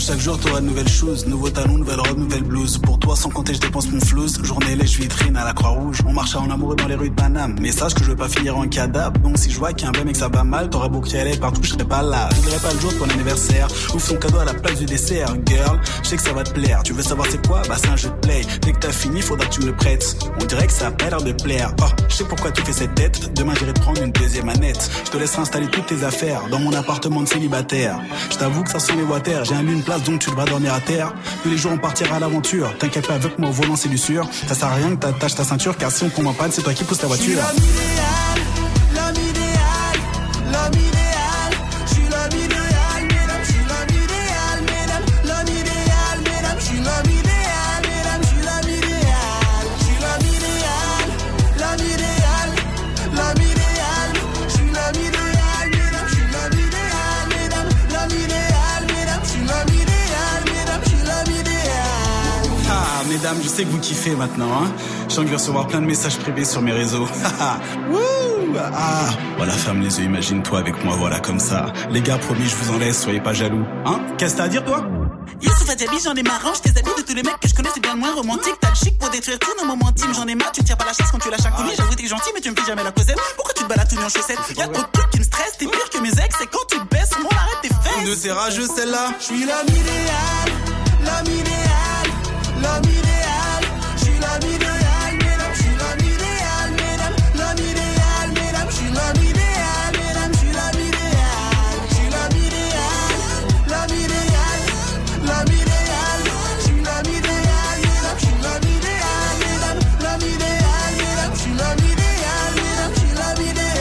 S4: Chaque jour t'auras de nouvelles choses, nouveaux talons, nouvelle robe, nouvelle blouse. Pour toi sans compter je dépense mon flouze. Journée lèche vitrine à la Croix-Rouge. On marche en amoureux dans les rues de Paname. Mais sache que je veux pas finir en cadavre. Donc si je vois qu'il y a un bum et que ça va mal, t'auras beau crier partout, je serai pas là. Je voudrais pas le jour de ton anniversaire. Ouvre ton cadeau à la place du dessert. Girl, je sais que ça va te plaire. Tu veux savoir c'est quoi? Bah c'est un jeu de play. Dès que t'as fini, faudra que tu me le prêtes. On dirait que ça a pas l'air de plaire. Oh, je sais pourquoi tu fais cette tête. Demain j'irai te prendre une deuxième manette. Je te laisserai installer toutes tes affaires dans mon appartement de célibataire. Je t'avoue que ça sent les water. J'ai un une place donc tu devras dormir à terre. Tous les jours on partira à l'aventure. T'inquiète pas avec moi au volant c'est du sûr. Ça sert à rien que t'attaches ta ceinture car si on combat pas c'est toi qui pousse ta voiture.
S9: L'homme idéal, l'homme idéal, l'homme idéal. Je suis l'homme idéal, mesdames, je suis l'homme idéal, mesdames, l'homme idéal, mesdames, je suis l'homme idéal, mesdames, je suis l'homme idéal, je suis l'homme idéal, l'homme idéal, l'homme idéal, je suis l'homme idéal, mesdames, je suis l'homme idéal, mesdames, l'homme idéal, mesdames, je suis l'homme idéal, mesdames, je suis l'homme idéal.
S4: Ah mesdames, je sais que vous kiffez maintenant hein. Je sens que je vais recevoir plein de messages privés sur mes réseaux. Wouh. Ah, voilà ferme les yeux, imagine-toi avec moi, voilà comme ça. Les gars, promis, je vous en laisse, soyez pas jaloux. Hein? Qu'est-ce que t'as à dire toi?
S10: Youssouf Adjabi, j'en ai marre, range tes habits de tous les mecs que je connais, c'est bien le moins romantique. T'as le chic pour détruire tous nos moments intimes, j'en ai marre, tu tires pas la chasse quand tu lâches un coulis. J'avoue t'es gentil mais tu me fais jamais la causette. Pourquoi tu te balades tout nu en chaussettes? Y'a trop de trucs qui me stressent, t'es pire que mes ex. Et quand tu baisses, on arrête tes fesses.
S4: De ces rageux celle-là.
S9: Je suis l'homme idéal, l'homme idéal, l'homme idéal. Je suis l'homme idéal, mesdames, je suis l'homme idéal, mesdames, l'homme idéal, mesdames, je suis l'homme idéal, mesdames, je suis l'homme idéal, je suis l'homme idéal, l'homme idéal, l'homme idéal, je suis l'homme idéal, mesdames, je suis l'homme idéal, mesdames, l'homme idéal, mesdames, je suis l'homme idéal, mesdames, je suis l'homme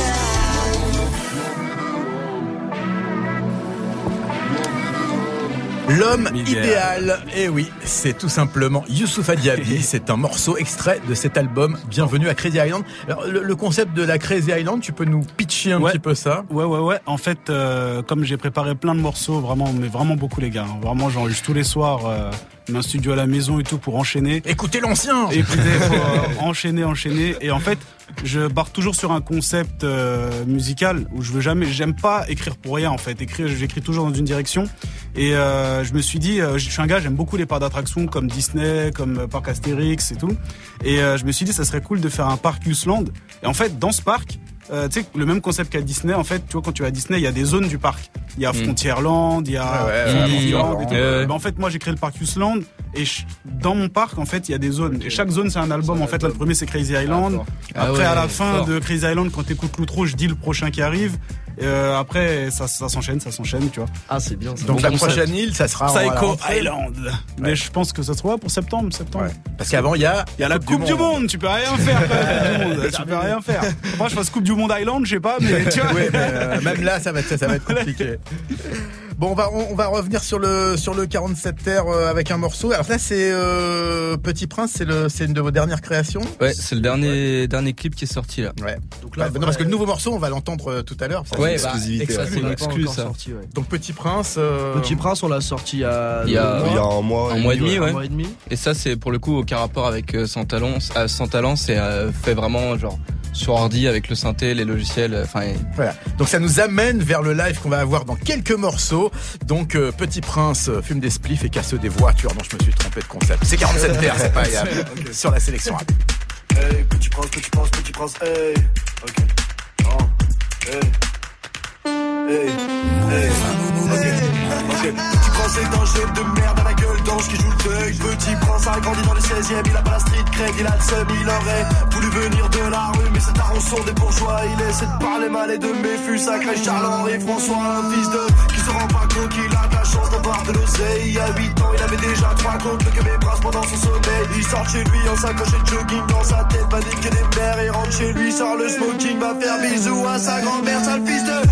S9: idéal.
S1: L'homme idéal, et oui, c'est tout simplement Youssouf Adjabi. C'est un morceau extrait de cet album Bienvenue à Crazy Island. Alors, le, le concept de la Crazy Island, tu peux nous pitcher un
S3: ouais.
S1: petit peu ça?
S3: Ouais, ouais, ouais. En fait, euh, comme j'ai préparé plein de morceaux, vraiment, mais vraiment beaucoup les gars. Vraiment, j'enregistre tous les soirs. Euh, un studio à la maison et tout pour enchaîner.
S1: Écoutez l'ancien.
S3: Écoutez, faut euh, enchaîner, enchaîner. Et en fait, je pars toujours sur un concept euh, musical où je veux jamais, j'aime pas écrire pour rien en fait. Écrire, j'écris toujours dans une direction. Et euh, je me suis dit, euh, je suis un gars, j'aime beaucoup les parcs d'attractions comme Disney, comme euh, parc Astérix et tout. Et euh, je me suis dit, ça serait cool de faire un parc Youthland. Et en fait, dans ce parc, Euh, tu sais, le même concept qu'à Disney, en fait, tu vois, quand tu vas à Disney, il y a des zones du parc. Il y a Frontierland, il y a
S1: ouais, ouais,
S3: Frontierland et tout.
S1: ouais.
S3: Ben, en fait, moi, j'ai créé le parc Youthland et je, dans mon parc, en fait, il y a des zones. Et chaque zone, c'est un album. En fait, là, le premier, c'est Crazy Island.
S6: Ah,
S3: après,
S6: ouais,
S3: à la fin
S6: fort.
S3: de Crazy Island, quand t'écoutes l'outro, je dis le prochain qui arrive. Euh, après, ça, ça s'enchaîne, ça s'enchaîne, tu vois.
S6: Ah, c'est bien. Ça.
S1: Donc
S6: Bon
S1: la
S6: concept.
S1: prochaine île, ça sera
S3: Psycho
S1: en
S3: Island. Mais
S1: Ouais.
S3: je pense que ça sera pour septembre, septembre.
S1: Ouais. Parce qu'avant, il y a,
S3: Il y a la Coupe du Monde, tu peux rien faire. quand même, Coupe du Monde, tu peux rien faire. Moi, je fasse Coupe du Monde Island, je sais pas, mais tu vois.
S1: Ouais, mais, euh, même là, ça va être, ça va être compliqué. Bon, on va, on, on va revenir sur le, sur le quarante-sept terres euh, avec un morceau. Alors là, c'est euh, Petit Prince, c'est le, c'est une de vos dernières créations.
S11: Ouais, c'est le dernier, ouais. dernier clip qui est sorti là.
S1: Ouais.
S6: Donc là,
S1: Bah, non, parce que le nouveau morceau, on va l'entendre euh, tout à l'heure. Ça,
S11: Ouais,
S1: c'est-
S11: bah,
S7: exclusivité,
S11: ça,
S7: ouais.
S11: c'est une exclue ça.
S6: Sorti, ouais.
S1: Donc Petit Prince. Euh...
S6: Petit Prince, on l'a sorti il y a,
S11: Il y a-
S7: Il y a un mois.
S11: Un mois et demi,
S6: un
S11: ouais.
S6: mois et demi.
S11: Et ça, c'est pour le coup aucun rapport avec euh, Sans Talent. Euh, Sans Talent, c'est euh, fait vraiment genre sur ordi avec le synthé, les logiciels. Enfin, et...
S1: Voilà. Donc ça nous amène vers le live qu'on va avoir dans quelques morceaux. Donc euh, Petit Prince euh, fume des spliffs et casse des voitures. Non, je me suis trompé de concept. C'est quarante-sept terres, c'est pas grave.
S9: Okay.
S1: Sur la sélection rap.
S9: Hey, Petit Prince, Petit Prince, Petit Prince, hey. Ok. Oh. Hey. Hey. Hey. Ok. Ok. Petit Prince est un chef de merde à la gueule d'ange qui joue le thug. Petit Prince a grandi dans le seizième, il a pas la street cred, il a le seum, il aurait voulu venir de la rue, mais c'est un sont des bourgeois. Il essaie de parler mal et de méfus, sacré Charles-Henri François, un fils de qui se rend pas compte qu'il a de la chance d'avoir de l'oseille. Il y a huit ans, il avait déjà trois comptes que mes bras pendant son sommeil. Il sort chez lui en sacoche et de jogging dans sa tête, panique et des mères. Il rentre chez lui, sort le smoking, va faire bisous à sa grand-mère, sale fils de.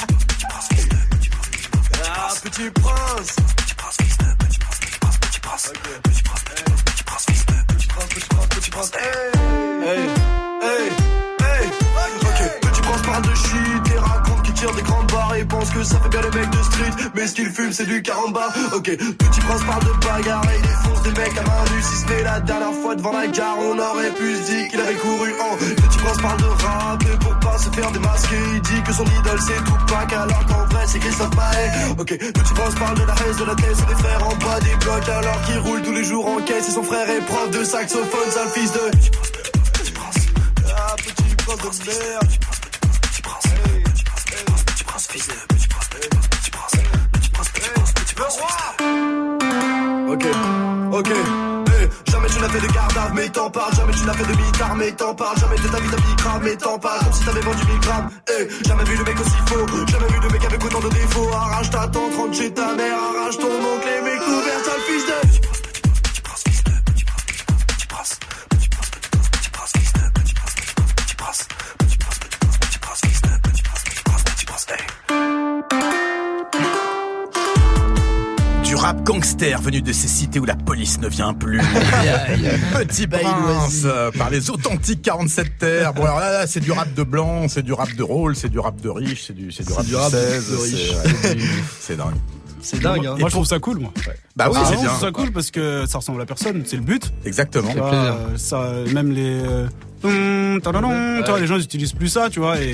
S9: Ah, Petit Prince. Petit Prince, fils de. Petit Prince, Petit Prince, Petit Prince. Petit Prince, Petit Prince, fils de. Petit Prince, Petit Prince, Petit Prince. Hey, hey, hey, hey. Ok, Petit Prince parle de shit et raconte qu'il tire des grandes barres et pense pense que ça fait bien les mecs de street, mais ce qu'ils fument c'est du caramba. Ok, Petit Prince parle de bagarre et il défonce des mecs à main nue. Si ce n'est la dernière fois devant la gare, on aurait pu se dire qu'il avait couru en. Petit Prince parle de rap et pour pas se faire démasquer, il dit que son idole c'est Tupac alors qu'en vrai c'est Christophe Maé. Ok, Petit Prince parle de la haine, de la tête, c'est des frères en bas des blocs alors qu'il roule tous les jours en caisse et son frère est prof de saxophone, sale fils de. Petit Prince, Petit Prince, ah Petit Prince de merde. Petit Prince, Petit Prince, Petit Prince, fils de. Petit Prince, Petit Prince, Petit Prince, Petit Prince, Petit Prince, ok, ok. Jamais tu n'as fait de garde, mais t'en parles. Jamais tu n'as fait de mitard, mais t'en parles. Jamais de ta vie, ta vie grave, mais t'en parles. Comme si t'avais vendu mille grammes. Eh, jamais vu le mec aussi faux. Jamais vu le mec avec autant de défauts. Arrache ta tante, rentre chez ta mère. Arrache ton oncle et mes couverts, sale fils de. Petit Prince, fils de. Petit Prince, Petit Prince, Petit Prince, Petit Prince, fils de. Petit Prince, Petit Prince, Petit Prince, Petit Prince, fils de. Petit Prince, Petit Prince, Petit Prince, hey.
S1: Du rap gangster venu de ces cités où la police ne vient plus. Petit Prince par les authentiques quarante-sept terres. Bon alors là, là c'est du rap de blanc, c'est du rap de rôle, c'est du rap de riche, c'est du, c'est du rap
S6: du
S1: de
S6: rap
S1: seize,
S6: de riche.
S1: c'est, ouais, c'est dingue.
S6: C'est dingue, hein.
S3: Moi, je trouve ça cool, moi.
S1: Ouais. Bah oui,
S3: ah,
S1: c'est
S3: non,
S1: bien.
S3: Je trouve ça cool parce que ça ressemble à personne, c'est le but.
S1: Exactement.
S3: Tu vois, euh, ça, même les, euh, hum, tadadon, ouais. Tu vois, les gens ils utilisent plus ça, tu vois, et.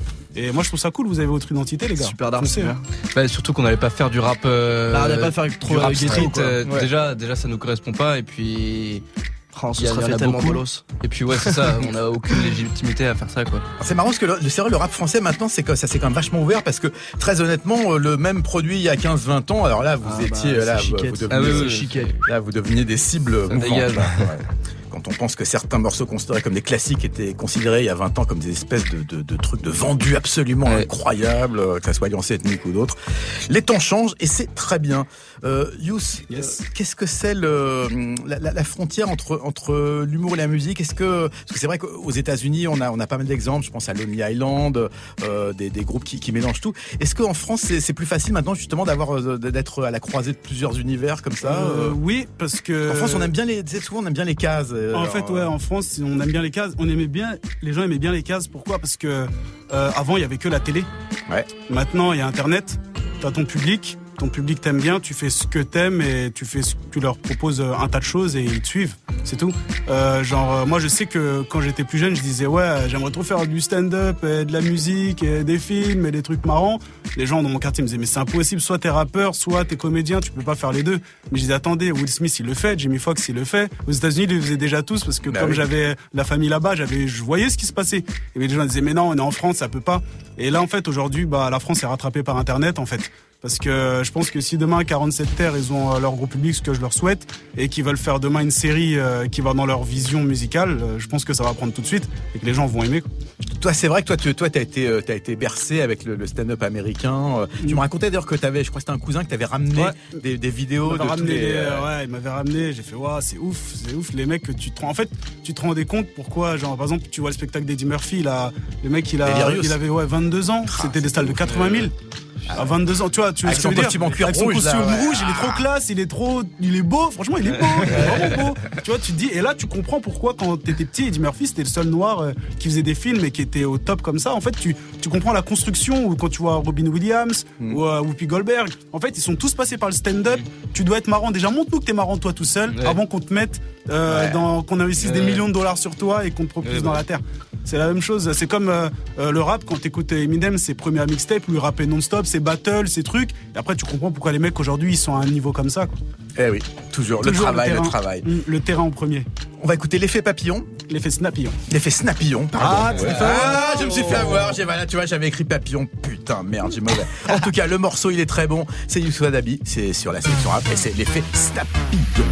S3: Et moi je trouve ça cool, vous avez votre identité les gars.
S6: Super d'art,
S3: c'est
S6: hein.
S11: Bah, surtout qu'on n'allait pas faire du rap euh,
S6: bah, on n'allait pas faire trop
S11: du rap
S6: ghetto,
S11: street,
S6: quoi.
S11: euh,
S6: Ouais.
S11: déjà déjà ça nous correspond pas et puis
S6: France,
S11: il y,
S6: ce
S11: y
S6: serait
S11: en a
S6: tellement
S11: beaucoup.
S6: bolos.
S11: Et puis ouais c'est ça, on a aucune légitimité à faire ça quoi.
S1: Alors, c'est marrant parce que le, c'est vrai le rap français maintenant c'est que ça s'est quand même vachement ouvert parce que très honnêtement le même produit il y a quinze vingt ans alors là vous
S6: Ah
S1: étiez
S6: bah,
S1: là
S6: c'est
S1: vous,
S6: chiquette.
S1: vous deveniez,
S11: Ah oui, oui,
S6: chiquet.
S1: là vous deveniez des cibles
S11: Ça
S1: mouvantes.
S11: dégage.
S1: Là, ouais. Quand on pense que certains morceaux considérés comme des classiques étaient considérés il y a vingt ans comme des espèces de, de, de trucs de vendus absolument
S11: ouais.
S1: incroyables, que ça soit alliance ethnique ou d'autres. Les temps changent et c'est très bien. Euh, Youss,
S3: Yes.
S1: euh, qu'est-ce que c'est le, la, la, la frontière entre, entre l'humour et la musique? Est-ce que, parce que c'est vrai qu'aux États-Unis on a, on a pas mal d'exemples, je pense à Lonely Island, euh, des, des groupes qui, qui mélangent tout. Est-ce qu'en France c'est, c'est plus facile maintenant justement d'avoir, d'être à la croisée de plusieurs univers comme ça?
S3: Euh, oui, parce que.
S1: En France on aime bien les, souvent on aime bien les cases.
S3: En
S1: Alors,
S3: fait, ouais, en France, on aime bien les cases. On aimait bien, les gens aimaient bien les cases. Pourquoi? Parce que euh, avant, il y avait que la télé.
S1: Ouais.
S3: Maintenant, il y a Internet. T'as ton public. Ton public t'aime bien, tu fais ce que t'aimes et tu fais ce que tu leur proposes un tas de choses et ils te suivent, c'est tout. Euh, genre, euh, moi je sais que quand j'étais plus jeune, je disais ouais, j'aimerais trop faire du stand-up et de la musique et des films et des trucs marrants. Les gens dans mon quartier me disaient mais c'est impossible, soit t'es rappeur, soit t'es comédien, tu peux pas faire les deux. Mais je disais attendez, Will Smith il le fait, Jamie Foxx il le fait. Aux États-Unis ils le faisaient déjà tous parce que
S1: bah
S3: comme
S1: oui.
S3: j'avais la famille là-bas, j'avais, je voyais ce qui se passait. Et les gens disaient mais non, on est en France, ça peut pas. Et là en fait aujourd'hui, bah la France est rattrapée par Internet en fait. Parce que je pense que si demain quarante-sept terres ils ont leur gros public, ce que je leur souhaite, et qu'ils veulent faire demain une série euh, qui va dans leur vision musicale, euh, je pense que ça va prendre tout de suite et que les gens vont aimer.
S1: Toi, c'est vrai que toi, tu, toi, t'as été, euh, t'as été bercé avec le, le stand-up américain. Euh,
S3: Mm.
S1: Tu me racontais d'ailleurs que t'avais, je crois que c'était un cousin que t'avais ramené
S3: Ouais.
S1: des, des vidéos
S3: Il
S1: de
S3: m'avait
S1: tous
S3: ramené,
S1: les,
S3: les-
S1: euh,
S3: ouais, il m'avait ramené, j'ai fait waouh, c'est ouf, c'est ouf les mecs que tu te rends, en fait, tu te rendais compte pourquoi, genre par exemple, tu vois le spectacle d'Eddie Murphy, il a, le mec il a,
S1: Delirious.
S3: il avait ouais vingt-deux ans,
S1: Ah,
S3: c'était des
S1: c'est
S3: salles de
S1: ouf,
S3: quatre-vingt mille. À vingt-deux ans, tu vois, tu vois
S1: Avec
S3: ce que
S1: son
S3: je veux dire
S1: costume en cuir
S3: Avec son
S1: rouge,
S3: costume
S1: là, ouais.
S3: rouge, il est trop classe, il est trop, il est beau. Franchement, il est beau, il est vraiment beau. Tu vois, tu te dis, et là, tu comprends pourquoi quand t'étais petit, Eddie Murphy, c'était le seul noir euh, qui faisait des films et qui était au top comme ça. En fait, tu, tu comprends la construction. Ou quand tu vois Robin Williams
S1: Mm.
S3: ou euh, Whoopi Goldberg, en fait, ils sont tous passés par le stand-up. Tu dois être marrant. Déjà, montre-nous que t'es marrant toi tout seul,
S11: Ouais.
S3: avant qu'on te mette, euh,
S1: Ouais.
S3: dans, qu'on investisse des
S11: Ouais.
S3: millions de dollars sur toi et qu'on te propulse
S11: Ouais,
S3: dans
S11: bah.
S3: la terre. C'est la même chose. C'est comme euh, euh, le rap quand t'écoutes Eminem, ses premiers mixtapes où il rappait non-stop, ses battles, ses trucs. Et après, tu comprends pourquoi les mecs aujourd'hui ils sont à un niveau comme ça. Quoi.
S1: Eh oui, toujours, le
S3: Toujours
S1: travail, le,
S3: terrain.
S1: travail.
S3: Mm, Le terrain en premier.
S1: On va écouter l'effet papillon.
S3: L'effet snapillon.
S1: L'effet snapillon, pardon.
S3: Ah, tu t'es fait avoir.
S1: Ah, je me suis fait avoir. J'ai, voilà, tu vois, j'avais écrit papillon. Putain, merde, j'ai mauvais. En tout cas, le morceau, il est très bon. C'est Youssou Adabi. C'est sur la sélection rap et c'est l'effet snapillon.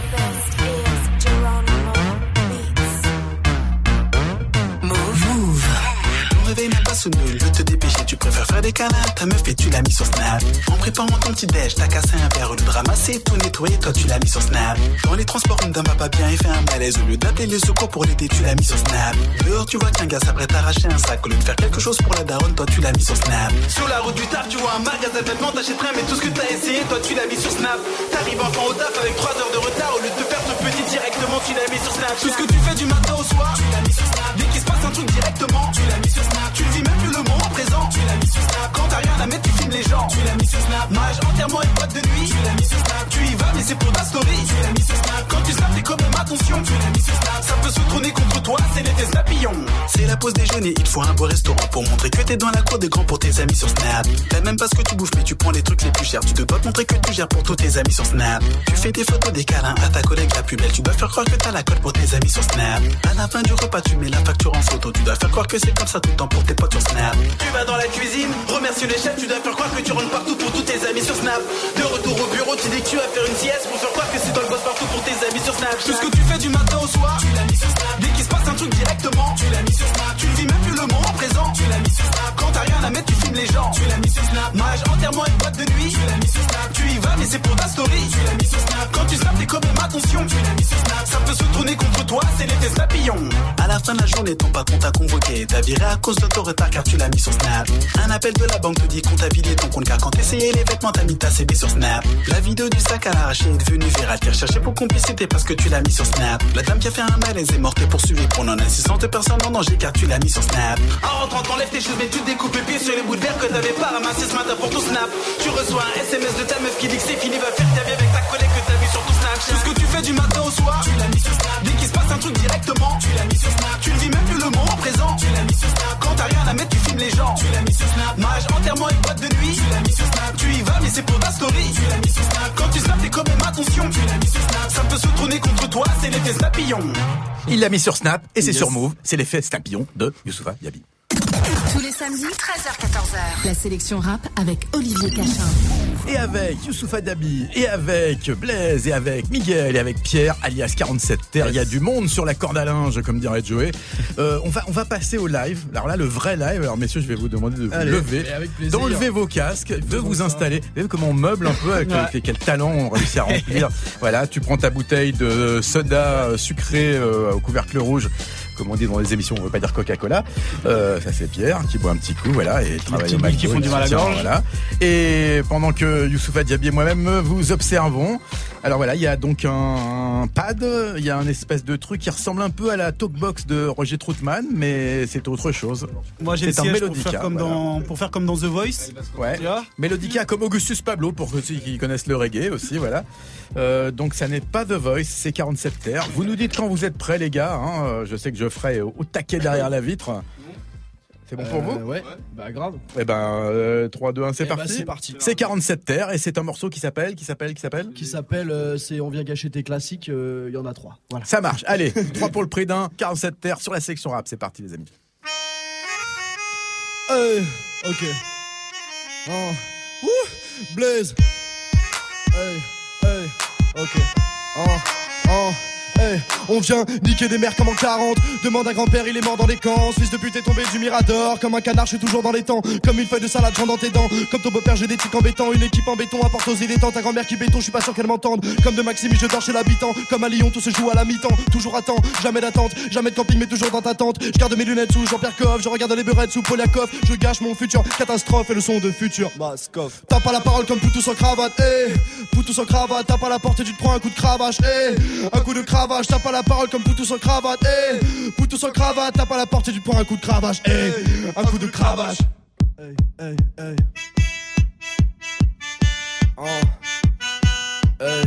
S10: Ton réveil n'est pas sonné, au lieu de te dépêcher, tu préfères faire des câlins. Ta meuf et tu l'as mis sur Snap. En préparant ton petit déj, t'as cassé un verre, au lieu de ramasser, tout nettoyer, toi tu l'as mis sur Snap. Dans les transports, une dame va pas bien et fait un malaise, au lieu d'appeler les secours pour l'aider, tu l'as mis sur Snap. Dehors, tu vois qu'un gars s'apprête à arracher un sac, au lieu de faire quelque chose pour la daronne, toi tu l'as mis sur Snap. Sur la route du taf, tu vois un magasin de vêtements, t'achètes rien, mais tout ce que t'as essayé, toi tu l'as mis sur Snap. T'arrives enfin au taf avec trois heures de retard, au lieu de te faire ce petit directement, tu l'as mis sur Snap. Tout ce que tu fais du matin au soir, tu l'as mis sur Snap. Dès qu'il se passe passe un truc directement, tu l'as mis sur Snap. Tu vis même plus le moment présent, tu l'as mis sur Snap. Quand t'as rien à mettre, tu filmes les gens, tu l'as mis sur Snap. Mage enterrement et boîte de nuit, tu l'as mis sur Snap. Tu y vas mais c'est pour ta story, tu l'as mis sur Snap. Quand tu snaps, t'es comme même attention, tu l'as mis sur Snap. Ça peut se tourner contre toi, c'est l'été snapillon. C'est la pause déjeuner, il faut un beau restaurant pour montrer que t'es dans la cour des grands pour tes amis sur Snap. T'as même pas ce que tu bouffes mais tu prends les trucs les plus chers. Tu te dois te montrer que tu gères pour tous tes amis sur Snap. Tu fais des photos, des câlins à ta collègue la plus belle. Tu dois faire croire que t'as la colle pour tes amis sur Snap. À la fin du repas tu mets la facture en photo. Tu dois faire croire que c'est comme ça tout le temps pour tes potes sur Snap. Tu vas dans la cuisine, remercie les chefs. Tu dois faire croire que tu rentres partout pour tous tes amis sur Snap. De retour au bureau tu dis que tu vas faire une sieste pour faire croire que c'est toi le boss partout pour tes amis sur Snap. Tout ce que tu fais du matin au soir, tu l'as mis sur Snap. Dès qu'il se passe un truc directement, tu l'as mis sur Snap. Tu vis même plus le moment présent, tu l'as mis sur Snap. Quand t'as rien à mettre, tu filmes les gens, tu l'as mis sur Snap. Mage enterrement et boîte de nuit, tu l'as mis sur Snap. Tu y vas mais c'est pour ta story, tu l'as mis sur Snap. Quand tu snaps, t'es comme même attention, tu l'as mis sur Snap. Ça peut se tourner contre toi, c'est l'été snapillon. À la fin de la journée, ton patron t'a convoqué, t'as viré à cause de ton retard car tu l'as mis sur Snap. Un appel de la banque te dit qu'on t'a vidé ton compte car quand t'essayais les vêtements, t'as mis ta C B sur Snap. La vidéo du sac à l'arraché est devenue virale, t'es recherché pour complicité parce que tu l'as mis sur Snap. La dame qui a fait un malaise est morte et poursuivie pour non-assistance personne en danger car tu l'as mis sur Snap. En rentrant, t'enlèves tes choses mais tu découpes les pieds sur les bouts de verre que t'avais pas ramassé ce matin pour ton Snap. Tu reçois un S M S de ta meuf qui dit que c'est fini, va faire ta vie avec ta collègue que t'as vu sur ton Snap. Tout ce que tu fais du matin au soir, tu l'as mis sur Snap. Dès qu'il se passe un truc directement, tu l'as mis sur Snap. Tu ne vis même plus le moment présent, tu l'as mis sur Snap. Quand t'as rien à mettre, tu filmes les gens, tu l'as mis sur Snap. Mage enterrement et boîte de nuit, tu l'as mis sur Snap. Tu y vas mais c'est pour ta story, tu l'as mis sur Snap. Quand tu snaps, t'es quand même attention, tu l'as mis sur Snap. Ça peut se tourner contre toi, c'est l'effet snapillon.
S1: Il l'a mis sur Snap et c'est yes. Sur Move, c'est l'effet snapillon de Youssoupha Diaby.
S2: Tous les samedis, treize heures quatorze heures. La sélection rap avec Olivier Cachin.
S1: Et avec Youssoupha Diaby, et avec Blaise, et avec Miguel, et avec Pierre, alias quarante-sept terre. Il y a du monde sur la corde à linge, comme dirait Joey. Euh, on va, on va passer au live. Alors là, le vrai live. Alors messieurs, je vais vous demander de vous Allez, lever, d'enlever vos casques, de vous installer. Vous voyez comment on meuble un peu, avec ouais. quel, quel talent on réussit à remplir. Voilà, tu prends ta bouteille de soda sucré euh, au couvercle rouge. Comme on dit dans les émissions, on ne veut pas dire Coca-Cola. Euh, ça c'est Pierre qui boit un petit coup, voilà, et travaille au McDo, qui font du mal à la gorge. Voilà. Et pendant que Youssoupha Diaby et moi-même vous observons, alors voilà, il y a donc un, un pad, il y a un espèce de truc qui ressemble un peu à la talkbox de Roger Troutman, mais c'est autre chose.
S3: Moi j'ai essayé pour faire comme voilà. dans pour faire comme dans The Voice.
S1: Ouais. Melodica comme Augustus Pablo pour ceux qui connaissent le reggae aussi, voilà. Euh, donc ça n'est pas The Voice, c'est quarante-sept terre. Vous nous dites quand vous êtes prêts les gars, hein. Je sais que Geoffrey est au, au taquet derrière la vitre. C'est bon euh, pour vous?
S6: Ouais, bah grave.
S1: Eh ben euh, trois, deux, un, c'est
S6: eh
S1: parti.
S6: Bah, c'est parti.
S1: C'est quarante-sept terre et c'est un morceau qui s'appelle, qui s'appelle, qui s'appelle
S6: Qui s'appelle, euh, c'est On vient gâcher tes classiques, il euh, y en a trois. Voilà.
S1: Ça marche, allez, trois pour le prix d'un, quarante-sept terre sur la sélection rap, c'est parti les amis.
S5: Hey, ok. Oh. Ouh, Blaise. Hey, hey, ok. Oh, oh. Hey, on vient niquer des mères comme en quarante. Demande à grand-père, il est mort dans les camps. Fils de pute est tombé du Mirador. Comme un canard, je suis toujours dans les temps. Comme une feuille de salade, rentre dans tes dents. Comme ton beau-père, j'ai des tics embêtants. Une équipe en béton, apporte aux élétants. Ta grand-mère qui béton, je suis pas sûr qu'elle m'entende. Comme de Maximi, je dors chez l'habitant. Comme à Lyon, tout se joue à la mi-temps. Toujours à temps, jamais d'attente. Jamais de camping, mais toujours dans ta tente. Je garde mes lunettes sous Jean-Pierre Coff. Je regarde les beurettes sous Poliakov. Je gâche mon futur. Catastrophe et le son de futur. Mascoff. T'as pas la parole comme Poutou sans cravate. Eh, Poutou sans cravate. T'as pas la porte et tu te prends un coup de cravache. Eh, un coup de cravache. T'as pas la parole comme Poutou sans cravate, eh, Poutou sans cravate, t'as pas la porte et tu prends un coup de cravache, eh, un coup de cravache. Hey, hey, hey. Oh. Hey.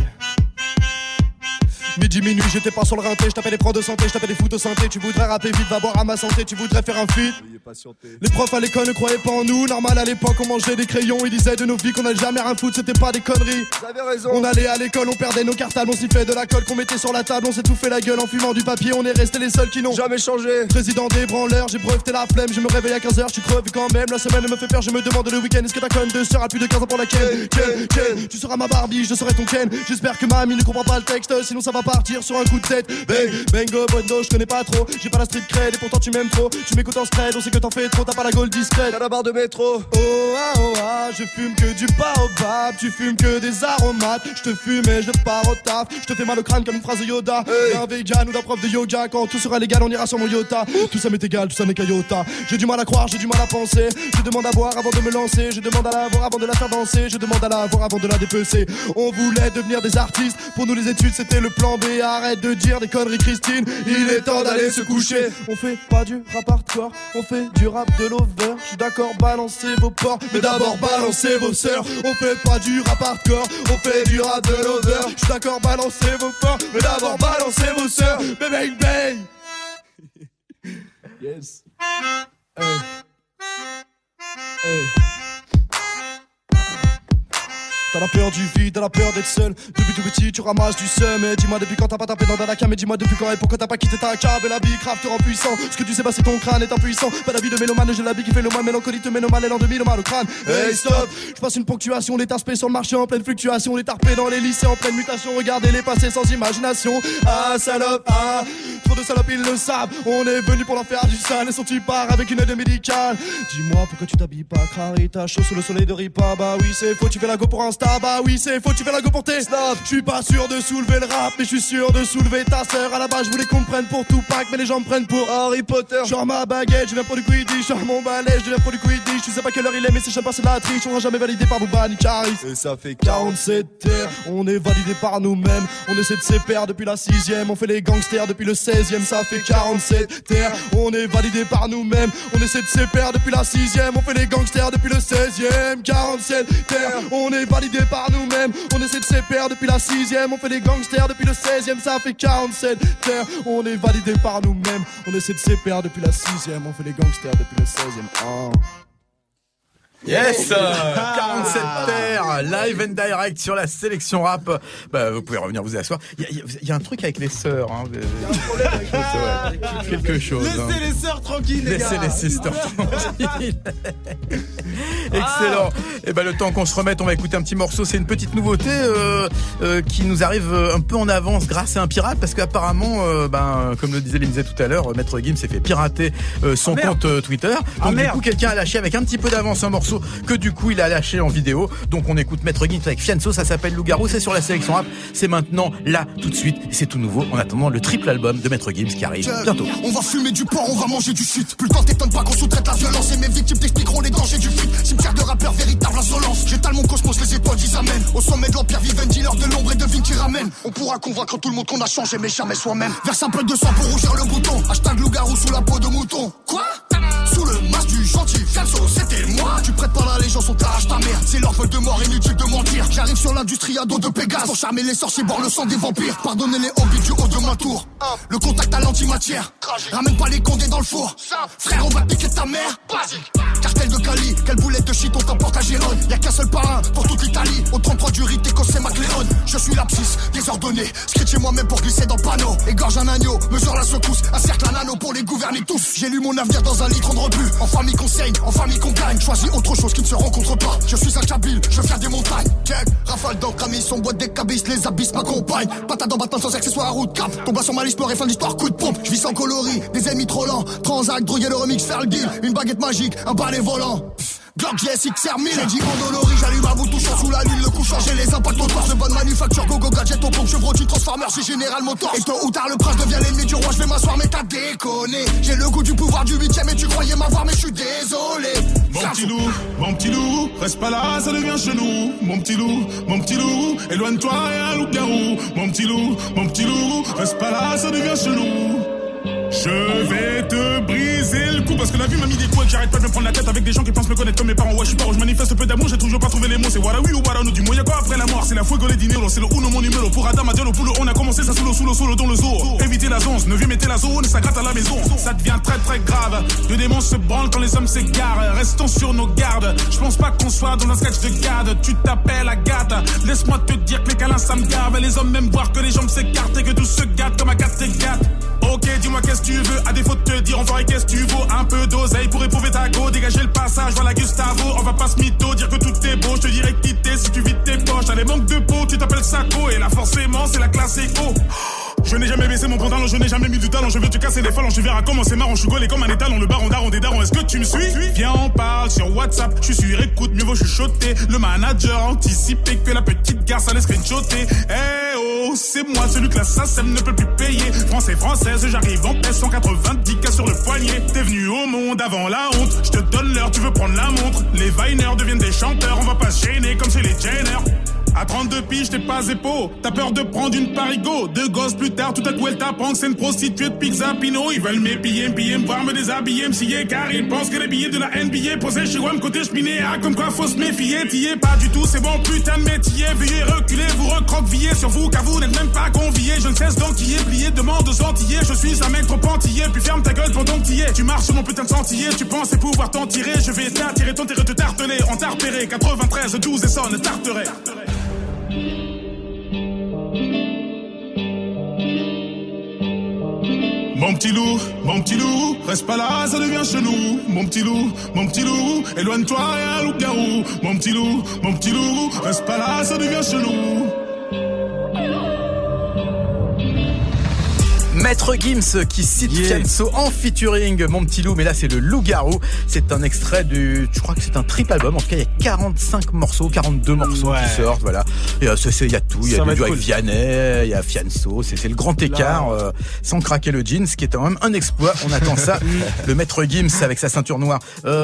S5: Midi, minuit, j'étais pas sur le rinté, je tapais des pros de santé, je tapais des foot au synthé. Tu voudrais rapper vite, va boire à ma santé, tu voudrais faire un feat. Les profs à l'école ne croyaient pas en nous, normal à l'époque on mangeait des crayons. Ils disaient de nos vies qu'on allait jamais rien foutre, c'était pas des conneries. Vous avez raison. On allait à l'école, on perdait nos cartables, on s'y fait de la colle qu'on mettait sur la table. On s'est tout fait la gueule en fumant du papier, on est restés les seuls qui n'ont jamais changé. Président des branleurs, j'ai breveté la flemme, je me réveille à quinze heures, je suis crevé quand même. La semaine me fait peur, je me demande le week-end, est-ce que ta conne de sœur a plus de quinze ans pour la ken, ken, ken. Tu seras ma Barbie, je serai ton Ken. J'espère que mamie ne comprend pas le texte, sinon ça va partir sur un coup de tête. Bang, bango, bono, je connais pas trop. J'ai pas la street cred et pourtant tu m'aimes trop. Tu m'écoutes en spread, on c'est que t'en fais trop, t'as pas la gaule discrète. T'as la barre de métro. Oh ah oh ah, je fume que du baobab, tu fumes que des aromates. Je te fume et je pars au taf. Je te fais mal au crâne comme une phrase de Yoda. Hey. Un vegan ou d'un prof de yoga. Quand tout sera légal, on ira sur mon Yota. Tout ça m'est égal, tout ça n'est qu'un Yota. J'ai du mal à croire, j'ai du mal à penser. Je demande à boire avant de me lancer. Je demande à la voir avant de la faire danser. Je demande à la voir avant de la dépecer. On voulait devenir des artistes. Pour nous les études c'était le plan B. Arrête de dire des conneries Christine. Il est temps d'aller se coucher. On fait pas du rap hardcore, on fait du rap de l'over. Je suis d'accord, balancez vos porcs, mais d'abord balancez vos sœurs. On fait pas du rap hardcore, on fait du rap de l'over. Je suis d'accord, balancez vos porcs, mais d'abord balancez vos sœurs. Bang bang. Yes. Hey. Hey. T'as la peur du vide, t'as la peur d'être seul. Depuis tout petit, tu ramasses du seum. Et dis-moi depuis quand t'as pas tapé dans la cam. Et dis-moi depuis quand et pourquoi t'as pas quitté ta cave. Et la vie grave te rend puissant. Ce que tu sais pas, c'est ton crâne est impuissant. Pas la vie de mélomane, j'ai la vie qui fait le mal. Mélancolie te mène au mal et l'an deux mille au mal au crâne. Hey stop, je passe une ponctuation. Les taspés sur le marché en pleine fluctuation. Les tarpés dans les lycées en pleine mutation. Regardez les passés sans imagination. Ah salope, ah, trop de salopes ils le savent. On est venu pour leur faire du sale. Et sont tu pars avec une aide médicale. Dis-moi pourquoi tu t'habilles pas crari. T'as chaud sous le soleil de Ripa. Bah oui c'est faux, tu fais la go pour un bah oui c'est faux, tu fais la go pour tes snaps. Je suis pas sûr de soulever le rap, mais je suis sûr de soulever ta sœur. À la base je voulais qu'on me prenne pour Tupac, mais les gens me prennent pour Harry Potter. Genre ma baguette, je viens pour du Quidditch. Genre mon balai, je viens pour du Quidditch. Tu sais pas quelle heure il est, mais c'est je pas c'est la triche. On sera jamais validé par Booba ni Caris. Et ça fait quarante-sept terres, on est validé par nous-mêmes. On essaie de ses pairs depuis la sixième. On fait les gangsters depuis le seizième. Ça fait quarante-sept terres, on est validé par nous-mêmes. On essaie de ses pairs depuis la sixième. On fait les gangsters depuis le seizième. quarante-sept terres, on est validé par nous-mêmes. On essaie de ses pairs depuis la sixième. On fait des gangsters depuis le seizième. Ça fait quarante-sept terres, on est validé par nous-mêmes. On essaie de ses pairs depuis la sixième. On fait des gangsters depuis le seizième. Oh.
S1: Yes, quarante-sept terres, live and direct sur la sélection rap. Bah, vous pouvez revenir vous asseoir. Il y, y, y a un truc avec les sœurs. Hein. Il y a un problème avec les sœurs. Ouais. Quelque chose. Laissez hein.
S5: les sœurs tranquilles, les
S1: Laissez
S5: gars.
S1: les sisters tranquilles. Excellent. Et ben le temps qu'on se remette, on va écouter un petit morceau. C'est une petite nouveauté euh, euh, qui nous arrive un peu en avance grâce à un pirate, parce qu'apparemment, euh, ben comme le disait Lindsay tout à l'heure, Maître Gims s'est fait pirater euh, son ah, compte euh, Twitter. Donc ah, du coup, quelqu'un a lâché avec un petit peu d'avance un morceau que du coup il a lâché en vidéo. Donc on écoute Maître Gims avec Fianso, ça s'appelle Loup-Garou, c'est sur la sélection rap. C'est maintenant, là, tout de suite, c'est tout nouveau. En attendant le triple album de Maître Gims qui arrive bientôt.
S12: On va fumer du porc, on va manger du shit. Plus le temps t'étonne pas qu'on sous-traite la violence. Et mes victimes t'expliqueront les dangers du fric. Cimetière de rappeurs, véritable insolence. J'étale mon cosmos, les étoiles qu'ils amènent. Au sommet de l'empire vivent un dealer de l'ombre et de vignes qui ramène. On pourra convaincre tout le monde qu'on a changé, mais jamais soi-même. Verse un peu de sang pour rougir le bouton. Hashtag loup-garou sous la peau de mouton. Quoi? Sous le masque du gentil Fianso, c'était moi. Tu prêtes pas l'allégeance, on t'arrache ta merde. C'est leur vol de mort, inutile de mentir. J'arrive sur l'industrie à dos de Pégase pour charmer les sorciers, boire le sang des vampires. Pardonnez les hobbits du haut de ma tour. Le contact à l'antimatière. Ramène pas les condés dans le four. Frère, on va piquer ta mère. Basique. Cartel de Cali, quelle boulette de shit on t'emporte à Gérone. Y'a qu'un seul parrain pour toute l'Italie. Au trente-trois du rite, écossais McLeod. Je suis l'abscisse, désordonné. Scritché moi-même pour glisser dans le panneau. Égorge un agneau, mesure la secousse. Un cercle, un anneau pour les gouverner tous. J'ai lu mon avenir dans un litre, on ne rebut. En famille qu'on saigne, en famille qu'on gagne. Choisis autre chose qui ne se rencontre pas. Je suis un kabyle, je viens des montagnes. Check, rafale dans Camis, on boit des cabisses, les abysses m'accompagnent. Patate dans Batman sans accessoires, route cap. Tombe sur ma liste noire et fin de l'histoire, coup de pompe. Je vis sans coloris, des ennemis trop lents. Transac, droguer le remix, faire le deal. Une baguette magique, un balai volant. Glock G S X R mille. J'ai dit endolori, j'allume un bout touchant sous la lune, le coup changer les impacts au torse de bonne manufacture, go go gadget au pompe, Chevrolet, Transformer, c'est Général Motors. Et tôt ou tard le prince devient l'ennemi du roi, je vais m'asseoir mais t'as déconné. J'ai le goût du pouvoir du huitième et tu croyais m'avoir mais je suis désolé.
S13: Mon petit loup, mon petit loup, reste pas là, ça devient chelou. Mon petit loup, mon petit loup, éloigne-toi et un loup-garou. Mon petit loup, mon petit loup, reste pas là, ça devient chelou. Je vais te briser le cou parce que la vie m'a mis des coups et que j'arrête pas de me prendre la tête avec des gens qui pensent me connaître comme mes parents. Ouais, je suis pas, je manifeste peu d'amour, j'ai toujours pas trouvé les mots. C'est voilà oui ou voilà nous, dis-moi y'a quoi après la mort. C'est la fuego les dinero, c'est le uno mon numéro. Pour Adam, Adieu, le poulo, on a commencé ça sous le sous le sous le dans le zoo. Éviter la zone, neuvième mettez la zone et ça gratte à la maison. Ça devient très très grave. Le démon se branle quand les hommes s'égarent. Restons sur nos gardes. Je pense pas qu'on soit dans un sketch de garde. Tu t'appelles Agathe. Laisse-moi te dire que les câlins ça me gave. Les hommes même voir que les jambes s'écartent et que tout se gâte comme Agathe et gâte. Ok, dis-moi qu'est-ce que tu veux, à défaut de te dire enfoiré qu'est-ce que tu vaux. Un peu d'oseille pour éprouver ta go, dégager le passage, voilà Gustavo. On va pas se mytho, dire que tout est beau, je te dirais quitter si tu vides tes poches. T'as les manques de peau, tu t'appelles Sako et là forcément c'est la classe éco. Je n'ai jamais baissé mon pantalon, je n'ai jamais mis du talent. Je veux te casser les phalanges, tu verras comment c'est marrant. Je suis gaulé comme un étalon, le baron daron des darons. Est-ce que tu me suis? Viens, on parle sur WhatsApp. Je suis sur écoute, mieux vaut chuchoter. Le manager anticipé que la petite garce allait screenshotter. Eh oh, c'est moi celui que la S A C E M ne peut plus payer. Français, française, j'arrive en paix, cent quatre-vingt-dix K sur le poignet. T'es venu au monde avant la honte. Je te donne l'heure, tu veux prendre la montre. Les Viners deviennent des chanteurs, on va pas se gêner comme chez les Jenner. À trente-deux piges, t'es pas épaule. T'as peur de prendre une parigo. Deux gosses plus tard, tout à coup elle t'apprend que c'est une prostituée de Pizza Pino. Ils veulent m'épiller, me voir me déshabiller, me scier, car ils pensent que les billets de la N B A posés chez moi, côté cheminée. Ah, comme quoi faut se méfier. T'y es pas du tout, c'est bon, putain de métier. Veuillez reculer, vous recroquevillez sur vous, car vous n'êtes même pas conviés. Je ne cesse d'enquiller, plier, demande aux Antillais. Je suis un mec trop antillais, puis ferme ta gueule pendant que t'y es. Tu marches sur mon putain de sentier, tu pensais pouvoir t'en tirer. Je vais t'attirer, ton terre te tarteler. On t'a repéré, quatre-vingt-treize, douze et sonne, tarterait. Mon petit loup, mon petit loup, reste pas là, ça devient chelou. Mon petit loup, mon petit loup, éloigne-toi, y'a un loup-garou. Mon petit loup, mon petit loup, reste pas là, ça devient chelou.
S1: Maître Gims qui cite yeah. Fianso en featuring Mon Petit Loup, mais là c'est le Loup-Garou. C'est un extrait du, je crois que c'est un triple album. En tout cas, il y a quarante-cinq morceaux, quarante-deux morceaux ouais. qui sortent, voilà. Et euh, c'est, il y a tout, il y a du duo avec Vianney, il y a Fianso, c'est, c'est le grand écart, euh, sans craquer le jean, ce qui est quand même un exploit. On attend ça. Le Maître Gims avec sa ceinture noire.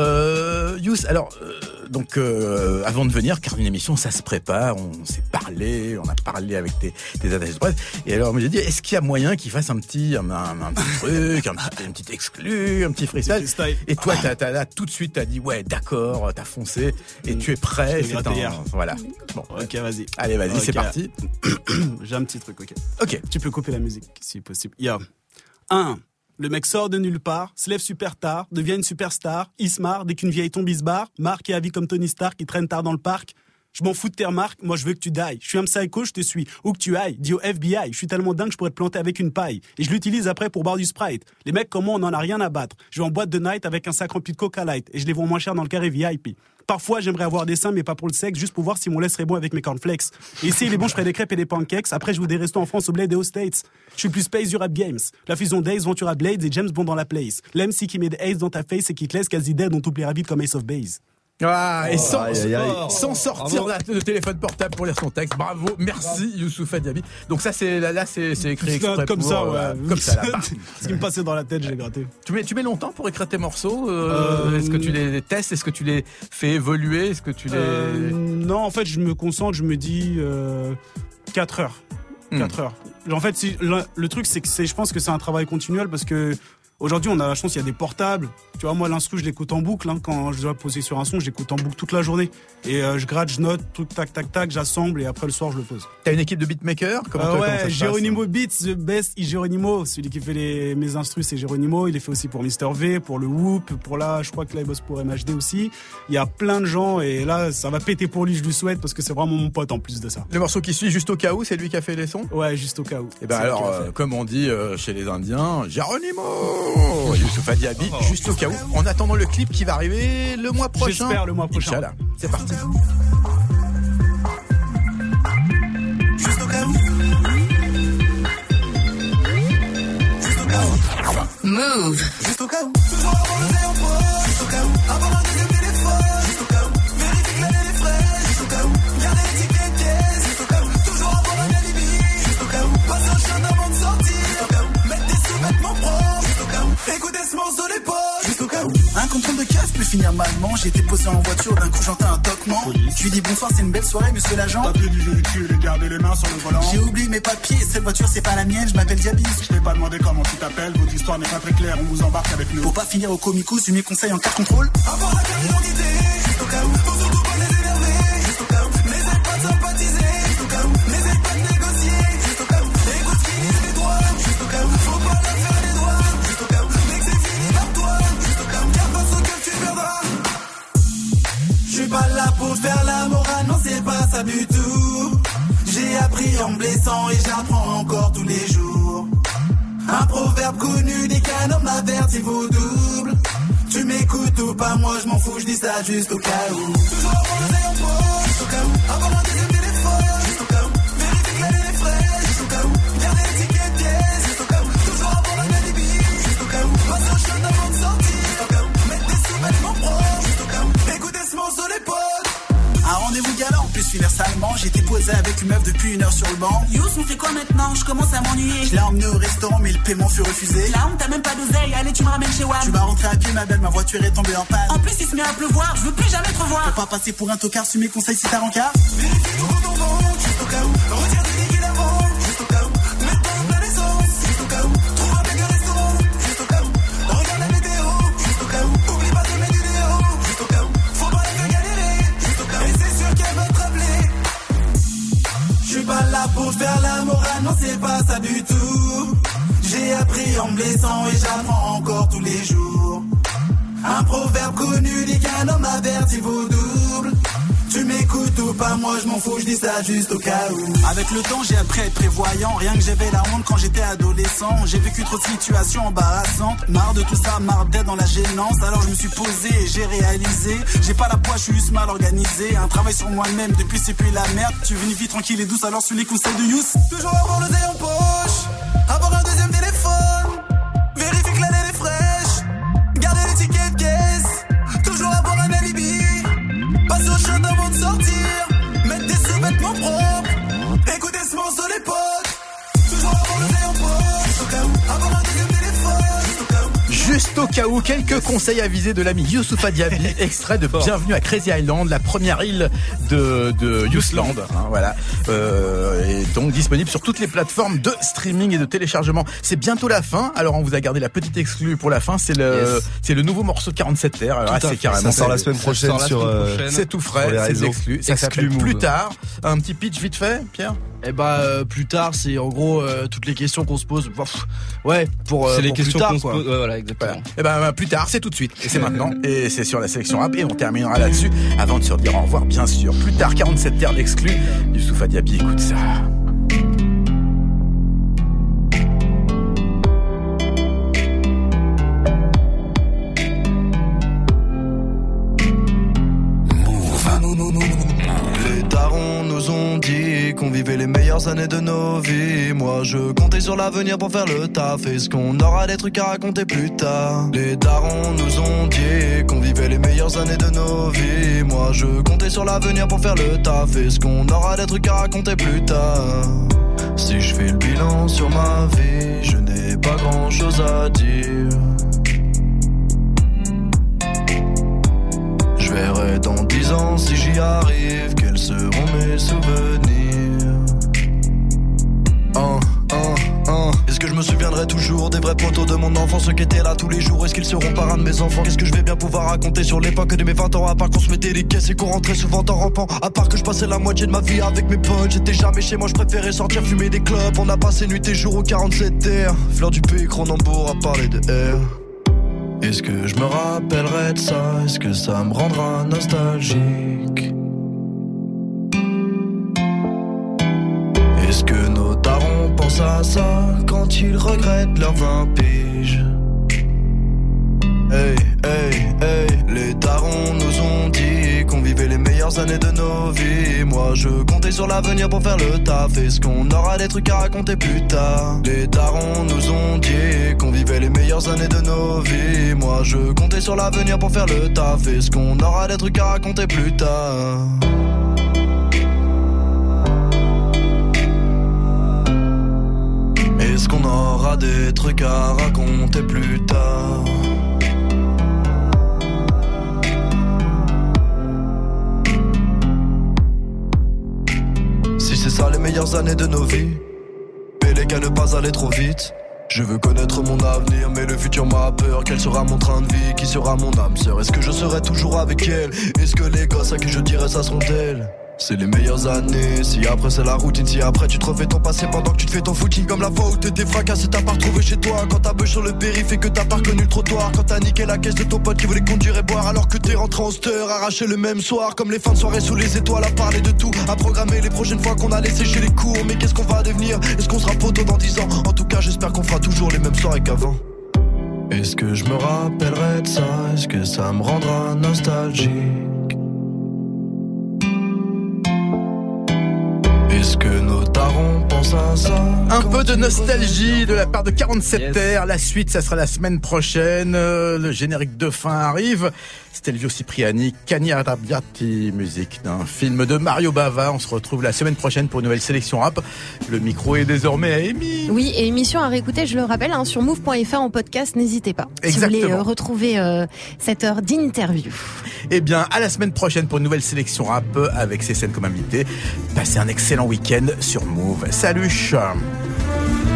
S1: Euh, Youss, alors, euh, donc euh, avant de venir, car une émission ça se prépare, on s'est parlé, on a parlé avec tes, tes attaches de presse. Et alors, j'ai dit, est-ce qu'il y a moyen qu'il fasse un petit, un, un, un petit truc, un petit, un petit exclu, un petit freestyle. Et toi, t'as, t'as, là, tout de suite, t'as dit, ouais, d'accord, t'as foncé, et tu es prêt. C'est un, voilà. Bon,
S3: ok, vas-y.
S1: Allez, vas-y, okay. C'est parti.
S3: J'ai un petit truc, ok.
S1: Ok.
S3: Tu peux couper la musique, si possible. Yo. Un. Le mec sort de nulle part, se lève super tard, devient une superstar, il se marre dès qu'une vieille tombe, il se barre, marque et avis comme Tony Stark, qui traîne tard dans le parc. Je m'en fous de tes remarques, moi je veux que tu die. Je suis un psycho, je te suis. Où que tu ailles, dis au F B I. Je suis tellement dingue, je pourrais te planter avec une paille. Et je l'utilise après pour boire du Sprite. Les mecs comme moi, on en a rien à battre. Je vais en boîte de night avec un sac rempli de Coca Light. Et je les vends moins cher dans le carré V I P. Parfois, j'aimerais avoir des seins, mais pas pour le sexe, juste pour voir si mon lait serait bon avec mes cornflakes. Et si il est bon, je ferai des crêpes et des pancakes. Après, je vous des restos en France, au Bled et aux States. Je suis plus space du rap games. La fusion d'Ace, Ventura Blades et James Bond dans la place. L'M C qui met des Ace dans ta face et qui te laisse quasi dead, on t'oubliera vite comme Ace of Base.
S1: Ah, et sans,
S5: aïe, aïe, aïe.
S1: sans sortir le téléphone portable pour lire son texte. Bravo, merci Youssoupha Diaby. Donc ça c'est là, là c'est, c'est écrit exprès
S3: comme
S1: pour,
S3: ça, ouais.
S1: euh, comme ça. Là,
S3: ce qui me passait dans la tête, j'ai gratté.
S1: Tu mets, tu mets longtemps pour écrire tes morceaux. Euh, euh, est-ce que tu les testes? Est-ce que tu les fais évoluer? Est-ce que tu les
S3: euh, Non, en fait, je me concentre. Je me dis euh, quatre heures. quatre heures. En fait, si, le, le truc, c'est que c'est, je pense que c'est un travail continuel parce que. Aujourd'hui, on a la chance, il y a des portables. Tu vois, moi, l'instru, je l'écoute en boucle. Hein. Quand je dois poser sur un son, je l'écoute en boucle toute la journée. Et euh, je gratte, je note, tout tac, tac, tac, j'assemble et après le soir, je le pose.
S1: T'as une équipe de beatmakers? Comment,
S3: euh,
S1: toi,
S3: ouais,
S1: comment ça se
S3: Geronimo Beats, the best, I Geronimo. Celui qui fait les, mes instrus, c'est Geronimo. Il les fait aussi pour Mister V, pour le Whoop, pour là, je crois que là, il bosse pour M H D aussi. Il y a plein de gens et là, ça va péter pour lui, je lui souhaite parce que c'est vraiment mon pote en plus de ça.
S1: Le morceau qui suit, Juste au cas où, c'est lui qui a fait les sons?
S3: Ouais, Juste au cas où.
S1: Et ben alors, euh, comme on dit euh, chez les Indiens, Geronimo! Youssoupha Diaby, oh, juste au cas où, en attendant le clip qui va arriver le mois prochain.
S3: J'espère le mois prochain.
S1: Inch'Allah. C'est parti.
S9: Juste au cas où. Juste au cas où.
S2: Move.
S9: Juste au cas où. Toujours avoir le nez en poids. Juste au cas où. Avoir un deuxième téléphone. Juste au cas où. Vérifie que l'année est fraîche. Juste au cas où. Garder les tickets caisse. Juste au cas où. Toujours avoir un alibi. Juste au cas où. Passer un chien avant de sortir. Juste au cas où. Mettre des sous-vêtements propres. Juste au cas où. Écoutez ce morceau d'époque. Juste au cas où.
S10: Un contrôle de casse peut finir malement. J'ai été posé en voiture, d'un coup j'entends un toquement. Je lui dis bonsoir, c'est une belle soirée, monsieur l'agent.
S13: Papier du véhicule et garder les mains sur le volant.
S10: J'ai oublié mes papiers, cette voiture c'est pas la mienne, je m'appelle Diaby.
S13: Je t'ai pas demandé comment tu t'appelles, votre histoire n'est pas très claire, on vous embarque avec nous.
S10: Pour pas finir au comico, suis mes conseils en cas de contrôle.
S9: Avoir la carte d'identité, juste au cas où. Faut surtout pas les énerver, juste au cas où. N'essaie pas de sympathiser, juste au cas où. N'essaie pas de négocier, juste au cas où. Écoute ce qu'il dit des droits, juste au cas où. Faut pas la faire des doigts, juste au cas où. Dès que c'est fini par toi, juste au cas où. Y'a pas ce que tu perdras. Je suis pas là pour faire la morale, non c'est pas ça du tout. J'ai appris en me blessant et j'apprends encore tous les jours. Un proverbe connu dit qu'un homme averti vaut double. Tu m'écoutes ou pas, moi je m'en fous, je dis ça juste au cas où. Toujours avoir le nez en poids, juste au cas où. Avoir un deuxième téléphone, juste au cas où. Vérifie que l'année est fraîche, juste au cas où. Garder les tickets de
S10: salement. J'étais posé avec une meuf depuis une heure sur le banc. Youss, on fait quoi maintenant? Je commence à m'ennuyer. Je l'ai emmené au restaurant mais le paiement fut refusé. Là on t'as même pas d'oseille, allez tu me ramènes chez Wam. Tu vas rentrer à pied ma belle, ma voiture est tombée en panne. En plus il se met à pleuvoir, je veux plus jamais te revoir. Faut pas passer pour un tocard, suis mes conseils si t'as rencard. Vérifie ton compte en banque, juste au cas où. Retire tes liquides avant, juste au cas où. Mets pas plein d'essence, juste au cas où. Trouve un mec de restaurant, juste au cas où. Regarde la météo, juste au cas où. Oublie pas de mettre vidéo, juste au cas où. Faut pas les faire galérer, juste au cas où. Et c'est sûr qu'elle va te rappeler. Je suis pas là pour faire la morale, non c'est pas ça du tout. J'ai appris en me blessant et j'apprends encore tous les jours. Un proverbe connu dit qu'un homme averti vaut double. Tu m'écoutes ou pas, moi je m'en fous, je dis ça juste au cas où. Avec le temps j'ai appris à être prévoyant. Rien que j'avais la honte quand j'étais adolescent. J'ai vécu trop de situations embarrassantes. Marre de tout ça, marre d'être dans la gênance. Alors je me suis posé et j'ai réalisé. J'ai pas la poids, je suis juste mal organisé. Un travail sur moi-même, depuis c'est plus la merde. Tu veux une vie tranquille et douce, alors suis les conseils de Youss. Toujours avoir le dé en poche, avoir un deuxième téléphone. Vérifie que l'année est fraîche. Garder les tickets de caisse. Toujours avoir un alibi. Passe au shot avant de sortir. Mettre des sous-vêtements propres. Écouter ce morceau l'époque. Toujours avoir le nez en poche. Juste au cas où. Avoir un deuxième téléphone. Juste au cas où.
S1: Juste au cas où, quelques conseils avisés de l'ami Youssoupha Diaby, extrait de Bienvenue à Crazy Island, la première île de, de Youssland, hein, voilà, euh, et donc disponible sur toutes les plateformes de streaming et de téléchargement. C'est bientôt la fin, alors on vous a gardé la petite exclue pour la fin, c'est le, yes. c'est le nouveau morceau de quarante-sept terres, alors là, c'est carrément.
S7: Ça sort la semaine prochaine
S1: la
S7: sur,
S1: semaine
S7: euh,
S1: prochaine. C'est tout frais, c'est exclu, ça s'appelle Plus tard. Un petit pitch vite fait, Pierre?
S6: Eh bah euh, plus tard, c'est en gros euh, toutes les questions qu'on se pose. Pff, ouais, pour euh,
S11: c'est les
S6: pour
S11: questions
S6: plus tard,
S11: qu'on
S6: quoi.
S11: se pose. Ouais, voilà, exactement.
S1: Voilà. Et ben bah, plus tard, c'est tout de suite et c'est maintenant et c'est sur la sélection rap et on terminera là-dessus avant de se dire au revoir bien sûr. Plus tard, quarante-sept terres l'exclu. Youssoupha Diaby, écoute ça.
S14: Qu'on vivait les meilleures années de nos vies. Moi je comptais sur l'avenir pour faire le taf. Est-ce qu'on aura des trucs à raconter plus tard? Les darons nous ont dit qu'on vivait les meilleures années de nos vies. Moi je comptais sur l'avenir pour faire le taf. Est-ce qu'on aura des trucs à raconter plus tard? Si je fais le bilan sur ma vie, je n'ai pas grand chose à dire. Je verrai dans dix ans si j'y arrive, quels seront mes souvenirs. Un, un, un. Est-ce que je me souviendrai toujours des vrais potos de mon enfance, ceux qui étaient là tous les jours? Est-ce qu'ils seront parrains de mes enfants? Qu'est-ce que je vais bien pouvoir raconter sur l'époque de mes vingt ans? À part qu'on se mettait les caisses et qu'on rentrait souvent en rampant. À part que je passais la moitié de ma vie avec mes potes. J'étais jamais chez moi, je préférais sortir fumer des clopes. On a passé nuit et jour au quarante-sept terres. Fleur du pays, Cronenbourg à parler de R. Est-ce que je me rappellerai de ça? Est-ce que ça me rendra nostalgique? Est-ce que nos darons pensent à ça quand ils regrettent leurs vingt piges? Hey, hey, hey, les darons nous ont dit qu'on vivait les meilleures années de nos vies. Moi je comptais sur l'avenir pour faire le taf. Est-ce qu'on aura des trucs à raconter plus tard? Les darons nous ont dit qu'on vivait les meilleures années de nos vies. Moi je comptais sur l'avenir pour faire le taf. Est-ce qu'on aura des trucs à raconter plus tard? Est-ce qu'on aura des trucs à raconter plus tard? Si c'est ça les meilleures années de nos vies, mais les gars ne pas aller trop vite. Je veux connaître mon avenir, mais le futur m'a peur. Quel sera mon train de vie? Qui sera mon âme sœur? Est-ce que je serai toujours avec elle? Est-ce que les gosses à qui je dirai ça seront elles? C'est les meilleures années, si après c'est la routine. Si après tu te refais ton passé pendant que tu te fais ton footing. Comme la fois où t'étais fracassé, t'as pas retrouvé chez toi. Quand t'as beuh sur le périph' et que t'as pas reconnu le trottoir. Quand t'as niqué la caisse de ton pote qui voulait conduire et boire, alors que t'es rentré en steur, arraché le même soir. Comme les fins de soirée sous les étoiles, à parler de tout, à programmer les prochaines fois qu'on allait sécher les cours. Mais qu'est-ce qu'on va devenir? Est-ce qu'on sera poteau dans dix ans? En tout cas j'espère qu'on fera toujours les mêmes soirées qu'avant. Est-ce que je me rappellerai de ça? Est-ce que ça me rendra nostalgique? Est-ce que nos darons pensent à ça?
S1: Un peu de nostalgie de la part de quarante-sept yes. terres. La suite, ça sera la semaine prochaine. Euh, le générique de fin arrive. Stelvio Cipriani, Cani Arrabbiati, musique d'un film de Mario Bava. On se retrouve la semaine prochaine pour une nouvelle sélection rap. Le micro est désormais à Amy.
S15: Oui, et émission à réécouter, je le rappelle, hein, sur move point f r en podcast, n'hésitez pas.
S1: Exactement.
S15: Si vous voulez euh, retrouver euh, cette heure d'interview.
S1: Eh bien, à la semaine prochaine pour une nouvelle sélection rap avec ces scènes comme invité. Passez un excellent week-end sur Move. Salut!